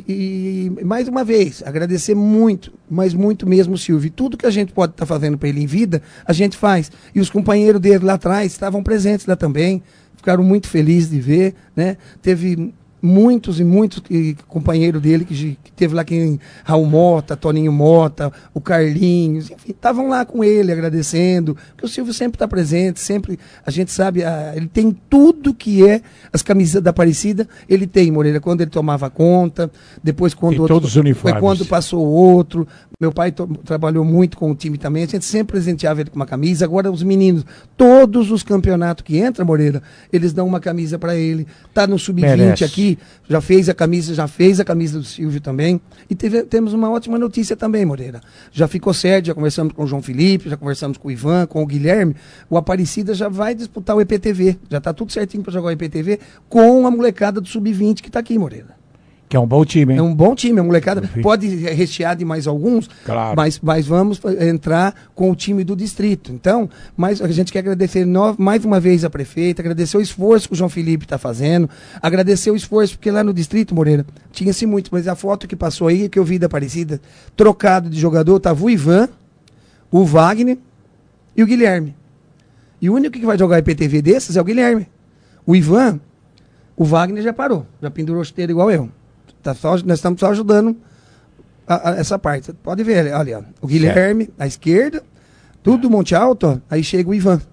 E mais uma vez, agradecer muito, mas muito mesmo, Silvio. Tudo que a gente pode estar fazendo para ele em vida, a gente faz. E os companheiros dele lá atrás estavam presentes lá também, ficaram muito felizes de ver, né? Teve muitos companheiros dele que teve lá Raul Mota, Toninho Mota, o Carlinhos, enfim, estavam lá com ele agradecendo, porque o Silvio sempre está presente, sempre, a gente sabe, ele tem tudo que é as camisas da Aparecida, ele tem, Moreira, quando ele tomava conta, depois quando todos os uniformes. Foi quando passou outro, Meu pai trabalhou muito com o time também, a gente sempre presenteava ele com uma camisa. Agora os meninos, todos os campeonatos que entra, Moreira, eles dão uma camisa para ele. Tá no Sub-20 aqui, já fez a camisa do Silvio também. E temos uma ótima notícia também, Moreira. Já ficou certo, já conversamos com o João Felipe, já conversamos com o Ivan, com o Guilherme. O Aparecida já vai disputar o EPTV. Já tá tudo certinho para jogar o EPTV com a molecada do Sub-20 que tá aqui, Moreira. Que é um bom time, hein? É um bom time, a molecada. Pode rechear de mais alguns, claro. mas vamos entrar com o time do distrito. Então, a gente quer agradecer mais uma vez a prefeita, agradecer o esforço que o João Felipe está fazendo, agradecer o esforço, porque lá no distrito, Moreira, tinha-se muito, mas a foto que passou aí, que eu vi da Aparecida, trocado de jogador, estava o Ivan, o Wagner e o Guilherme. E o único que vai jogar IPTV desses é o Guilherme. O Ivan, o Wagner já parou, já pendurou chuteiro igual eu. Nós estamos só ajudando essa parte. Você pode ver, olha, ó, o Guilherme, à esquerda, tudo Monte Alto, ó, aí chega o Ivan.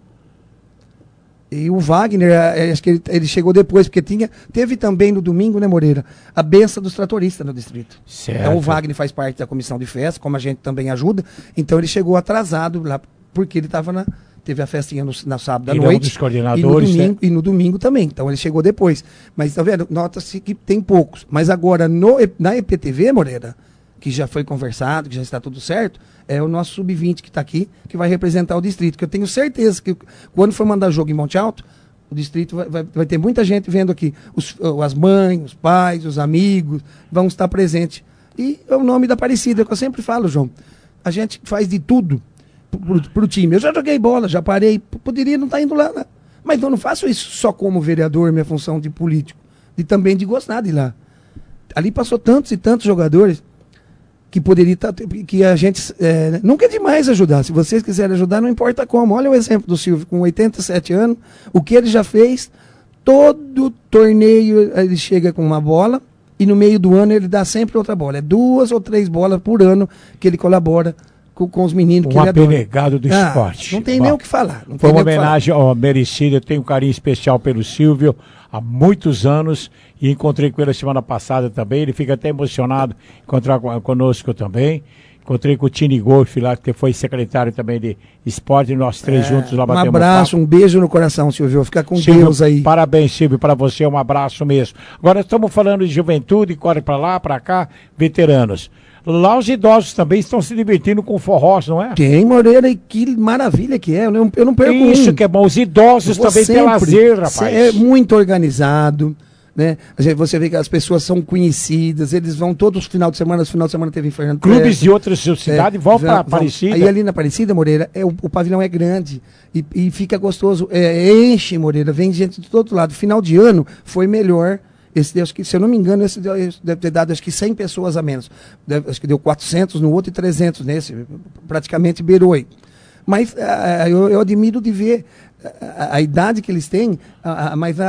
E o Wagner, acho que ele chegou depois, porque teve também no domingo, né, Moreira, a benção dos tratoristas no distrito. Certo. Então o Wagner faz parte da comissão de festa, como a gente também ajuda, então ele chegou atrasado lá, porque ele estava teve a festinha na sábado à noite, dos coordenadores, e no domingo também, então ele chegou depois. Mas tá vendo, nota-se que tem poucos. Mas agora na EPTV, Moreira, que já foi conversado, que já está tudo certo, é o nosso Sub-20 que está aqui, que vai representar o distrito, que eu tenho certeza que quando for mandar jogo em Monte Alto, o distrito vai ter muita gente vendo aqui, as mães, os pais, os amigos, vão estar presentes. E é o nome da Aparecida, que eu sempre falo, João, a gente faz de tudo pro time. Eu já joguei bola, já parei, poderia não estar indo lá, né? Mas eu não faço isso só como vereador, minha função de político, e também de gostar de ir lá. Ali passou tantos e tantos jogadores que poderia estar, que a gente nunca é demais ajudar. Se vocês quiserem ajudar, não importa como. Olha o exemplo do Silvio, com 87 anos, o que ele já fez, todo torneio ele chega com uma bola e no meio do ano ele dá sempre outra bola. É 2 ou 3 bolas por ano que ele colabora com os meninos. Um abnegado do esporte. Não tem nem o que falar. Foi uma homenagem ao merecido. Eu tenho um carinho especial pelo Silvio há muitos anos e encontrei com ele a semana passada também. Ele fica até emocionado encontrar conosco também. Encontrei com o Tini Golf lá, que foi secretário também de esporte, nós três juntos lá batemos um abraço, um beijo no coração, Silvio. Fica com Silvio, Deus aí. Parabéns, Silvio, para você, um abraço mesmo. Agora estamos falando de juventude, corre para lá, para cá, veteranos. Lá os idosos também estão se divertindo com forrós, não é? Tem, Moreira, e que maravilha que é. Eu não perco Isso que é bom. Os idosos também têm lazer, rapaz. É muito organizado, né? Você vê que as pessoas são conhecidas, eles vão todos os final de semana teve em Fernando Clubes Presta, de outras cidades vão para Aparecida. Aí ali na Aparecida, Moreira, o pavilhão é grande e fica gostoso. Enche, Moreira, vem gente de todo lado. Final de ano foi melhor. Acho que, se eu não me engano, esse deve ter dado acho que 100 pessoas a menos. Acho que deu 400 no outro e 300 nesse. Praticamente beirou aí. Mas eu admiro de ver a idade que eles têm, mas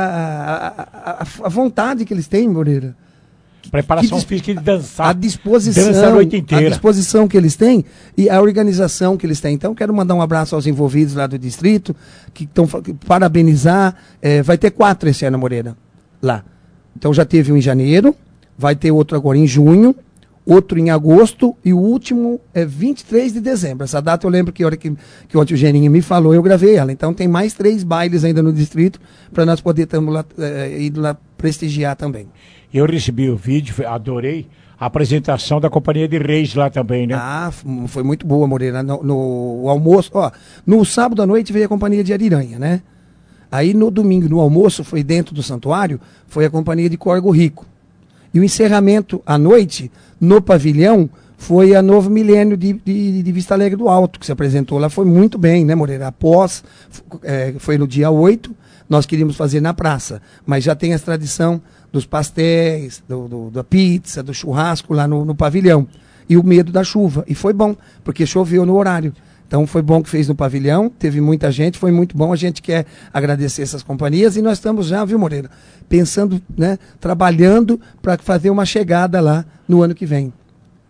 a vontade que eles têm, Moreira. Preparação física de dançar. A disposição, dança a noite inteira. A disposição que eles têm e a organização que eles têm. Então, quero mandar um abraço aos envolvidos lá do distrito, que estão parabenizar. Vai ter 4 esse ano, Moreira, lá. Então já teve um em janeiro, vai ter outro agora em junho, outro em agosto e o último é 23 de dezembro. Essa data eu lembro que ontem o Geninho me falou, eu gravei ela. Então tem mais 3 bailes ainda no distrito para nós poder ir lá prestigiar também. Eu recebi o vídeo, adorei a apresentação da Companhia de Reis lá também, né? Foi muito boa, Moreira. No almoço, no sábado à noite veio a Companhia de Ariranha, né? Aí no domingo, no almoço, foi dentro do santuário, foi a Companhia de Corgo Rico. E o encerramento à noite, no pavilhão, foi a Novo Milênio de Vista Alegre do Alto, que se apresentou lá. Foi muito bem, né, Moreira? Após, foi no dia 8, nós queríamos fazer na praça, mas já tem a tradição dos pastéis, da pizza, do churrasco lá no pavilhão. E o medo da chuva. E foi bom, porque choveu no horário. Então foi bom que fez no pavilhão, teve muita gente, foi muito bom. A gente quer agradecer essas companhias e nós estamos já, viu, Moreira, pensando, né, trabalhando para fazer uma chegada lá no ano que vem.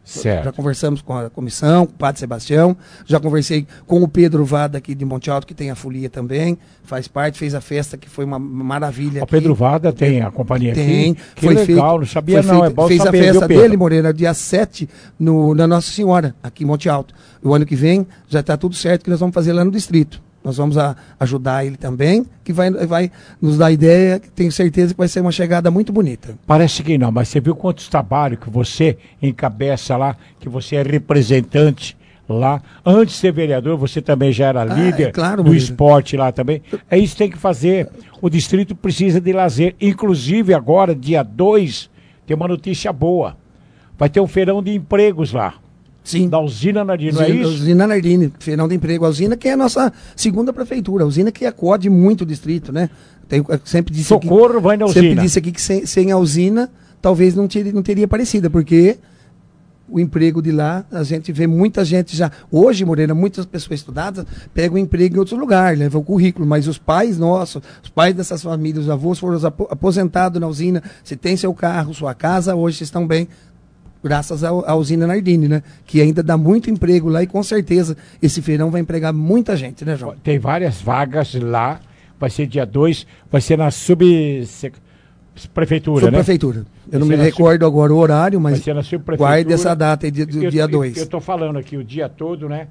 Certo. Já conversamos com a comissão, com o Padre Sebastião, já conversei com o Pedro Vada aqui de Monte Alto, que tem a folia também, faz parte, fez a festa, que foi uma maravilha. O Pedro Vada tem a companhia tem, aqui. Que legal, não sabia não, é bom fez saber, a festa viu, dele, Moreira, dia 7, na Nossa Senhora, aqui em Monte Alto. O ano que vem já está tudo certo, que nós vamos fazer lá no distrito. Nós vamos ajudar ele também, que vai nos dar ideia, que tenho certeza que vai ser uma chegada muito bonita. Parece que não, mas você viu quantos trabalhos que você encabeça lá, que você é representante lá. Antes de ser vereador, você também já era líder do esporte lá também. É isso que tem que fazer. O distrito precisa de lazer. Inclusive agora, dia 2, tem uma notícia boa. Vai ter um feirão de empregos lá. Sim. Da usina Nardini, não é isso? Usina Nardini, feirão de emprego. A usina que é a nossa segunda prefeitura. A usina que acode muito o distrito, né? Sempre disse Socorro vai na usina. Sempre disse aqui que sem a usina talvez não teria aparecido, porque o emprego de lá, a gente vê muita gente já. Hoje, Moreira, muitas pessoas estudadas pegam emprego em outros lugares, levam o currículo, mas os pais nossos, os pais dessas famílias, os avós foram aposentados na usina, se tem seu carro, sua casa, hoje estão bem. Graças à usina Nardini, né? Que ainda dá muito emprego lá e com certeza esse feirão vai empregar muita gente, né, João? Tem várias vagas lá, vai ser dia 2, vai ser na subprefeitura, né? Subprefeitura. Eu não me recordo agora o horário, mas guarde essa data aí do dia 2. Eu estou falando aqui o dia todo, né?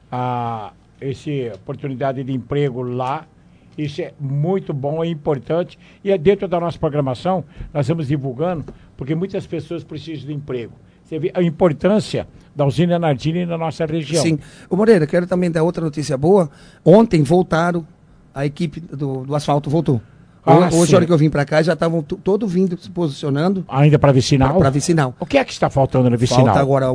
Essa oportunidade de emprego lá, isso é muito bom, é importante. E é dentro da nossa programação, nós vamos divulgando, porque muitas pessoas precisam de emprego. Você vê a importância da usina Nardini na nossa região. Sim. Ô Moreira, quero também dar outra notícia boa. Ontem voltaram, a equipe do asfalto voltou. Hoje, a hora que eu vim para cá, já estavam todos vindo, se posicionando. Ainda para vicinal? Para vicinal. O que é que está faltando na vicinal? Falta agora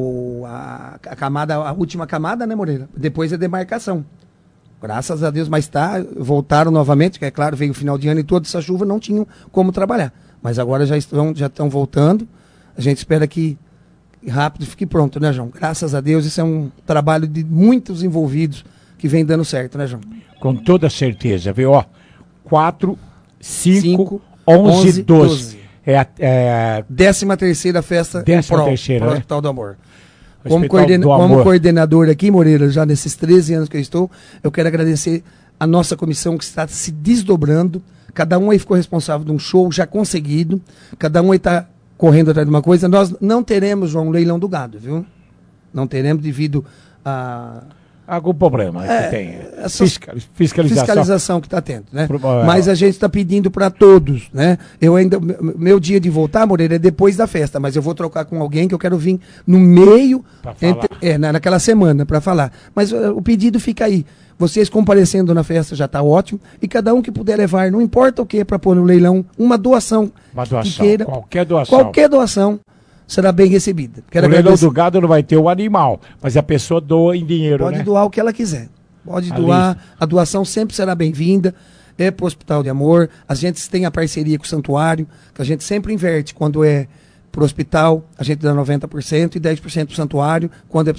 a última camada, né, Moreira? Depois a demarcação. Graças a Deus, mas voltaram novamente, que é claro, veio o final de ano e toda essa chuva não tinham como trabalhar. Mas agora já estão voltando. A gente espera que rápido fique pronto, né, João? Graças a Deus, isso é um trabalho de muitos envolvidos que vem dando certo, né, João? Com toda certeza, viu? 4, 5, 11, 12. É a 13ª festa pro né? Hospital do Amor. Como coordenador aqui, Moreira, já nesses 13 anos que eu estou, eu quero agradecer a nossa comissão que está se desdobrando. Cada um aí ficou responsável de um show já conseguido. Cada um aí está correndo atrás de uma coisa. Nós não teremos, João, um leilão do gado, viu? Não teremos devido a... Algum problema que tem. Fiscalização que está tendo, né? Mas a gente está pedindo para todos, né? Meu dia de voltar, Moreira, é depois da festa, mas eu vou trocar com alguém que eu quero vir no meio, naquela semana, para falar. Mas o pedido fica aí. Vocês comparecendo na festa já está ótimo. E cada um que puder levar, não importa o que, para pôr no leilão, uma doação. Uma doação, que queira, qualquer doação. Qualquer doação será bem recebida. O leilão do gado não vai ter o animal, mas a pessoa doa em dinheiro, Pode doar o que ela quiser. Pode doar. A doação sempre será bem-vinda. É para o Hospital de Amor. A gente tem a parceria com o Santuário, que a gente sempre inverte. Quando é para o hospital, a gente dá 90% e 10% para o Santuário. Quando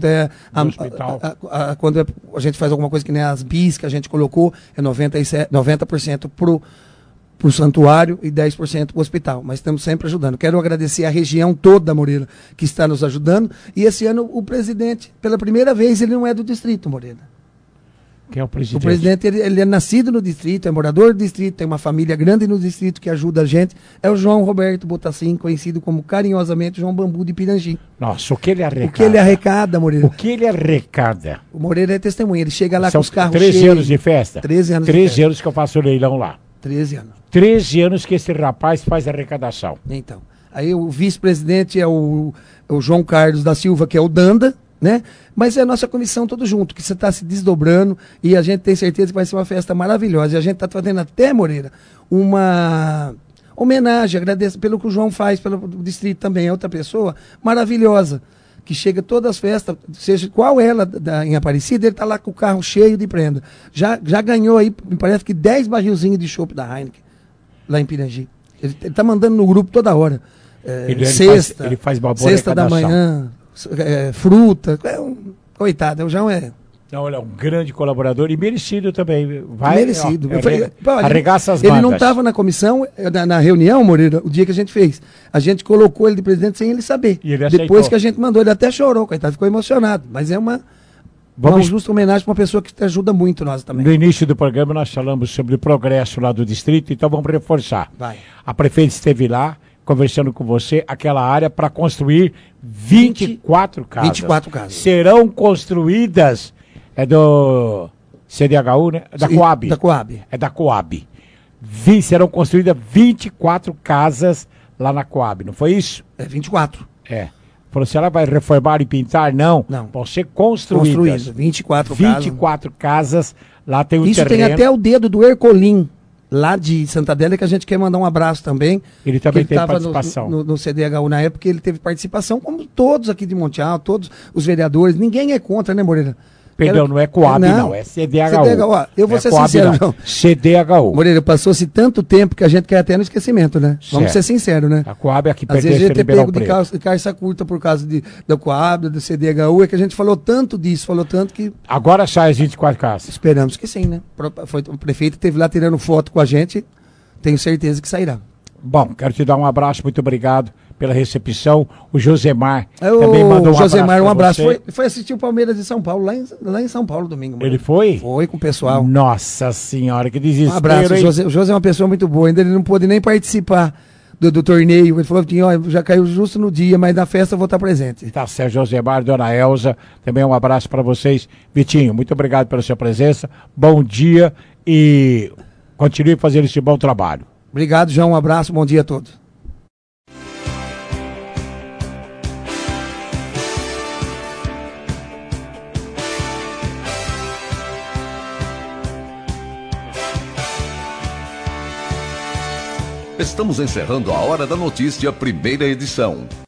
a gente faz alguma coisa que nem as bis que a gente colocou, é 90% para o Santuário e 10% para o hospital. Mas estamos sempre ajudando. Quero agradecer a região toda, Moreira, que está nos ajudando. E esse ano o presidente, pela primeira vez, ele não é do distrito, Moreira. Quem é o presidente? O presidente, ele é nascido no distrito, é morador do distrito, tem uma família grande no distrito que ajuda a gente. É o João Roberto Botassin, conhecido como carinhosamente João Bambu de Pirangi. Nossa, o que ele arrecada? O que ele arrecada, Moreira? O que ele arrecada? O Moreira é testemunha, ele chega lá São com os carros 13 cheios. anos de festa? 13 anos 13 anos que eu faço o leilão lá. 13 anos. 13 anos que esse rapaz faz arrecadação. Então, aí o vice-presidente é o João Carlos da Silva, que é o Danda, né? Mas é a nossa comissão todo junto, que você está se desdobrando e a gente tem certeza que vai ser uma festa maravilhosa. E a gente está fazendo até, Moreira, uma homenagem, agradeço pelo que o João faz, pelo distrito também, é outra pessoa maravilhosa, que chega todas as festas, seja qual ela em Aparecida, ele está lá com o carro cheio de prenda. Já ganhou aí, me parece que 10 barrilzinhos de chopp da Heineken, lá em Pirangi. Ele está mandando no grupo toda hora. Sexta, ele faz uma boa sexta da manhã, fruta. Coitado, o João é Não, ele é um grande colaborador e merecido também. Merecido. Arregaça as Ele mangas. não estava na comissão, na reunião, Moreira, o dia que a gente fez. A gente colocou ele de presidente sem ele saber. E ele aceitou. Depois que a gente mandou, ele até chorou, coitado, ficou emocionado. Mas é uma justa homenagem para uma pessoa que te ajuda muito nós também. No início do programa nós falamos sobre o progresso lá do distrito, então vamos reforçar. Vai. A prefeita esteve lá, conversando com você, aquela área para construir 24 casas. 24 casas. Serão construídas, é do CDHU, né? Da Coab. Da Coab. É da Coab. Serão construídas 24 casas lá na Coab, não foi isso? É 24. É. Falou, se ela vai reformar e pintar, não. Vão ser construídas. 24 casas. Lá tem um Isso terreno. tem até o dedo do Ercolim, lá de Santa Adélia, que a gente quer mandar um abraço também. Ele também teve tava participação. No CDHU na época, ele teve participação, como todos aqui de Monte Alto, todos os vereadores. Ninguém é contra, né, Moreira? Perdão, não é Coab, não, é CDHU. Ó, eu vou ser Coab, sincero, não. João. CDHU. Moreira, passou-se tanto tempo que a gente quer até no esquecimento, né? Vamos ser sinceros, né? A Coab é que às vezes pertence a a gente é Ribeirão pego Preto. de calça curta por causa da Coab, do CDHU, é que a gente falou tanto disso, falou tanto que... Agora sai as 24 casas. Esperamos que sim, né? O prefeito esteve lá tirando foto com a gente, tenho certeza que sairá. Bom, quero te dar um abraço, muito obrigado pela recepção. O Josemar também mandou um Josemar, um abraço. Você. Foi assistir o Palmeiras de São Paulo, lá em São Paulo, domingo. Ele foi? Foi com o pessoal. Nossa senhora, que desespero. Um abraço. O José é uma pessoa muito boa, ainda ele não pôde nem participar do torneio. Ele falou que já caiu justo no dia, mas na festa eu vou estar presente. Tá certo, Josemar, dona Elza, também um abraço para vocês. Vitinho, muito obrigado pela sua presença, bom dia e continue fazendo esse bom trabalho. Obrigado, João, um abraço, bom dia a todos. Estamos encerrando a Hora da Notícia, primeira edição.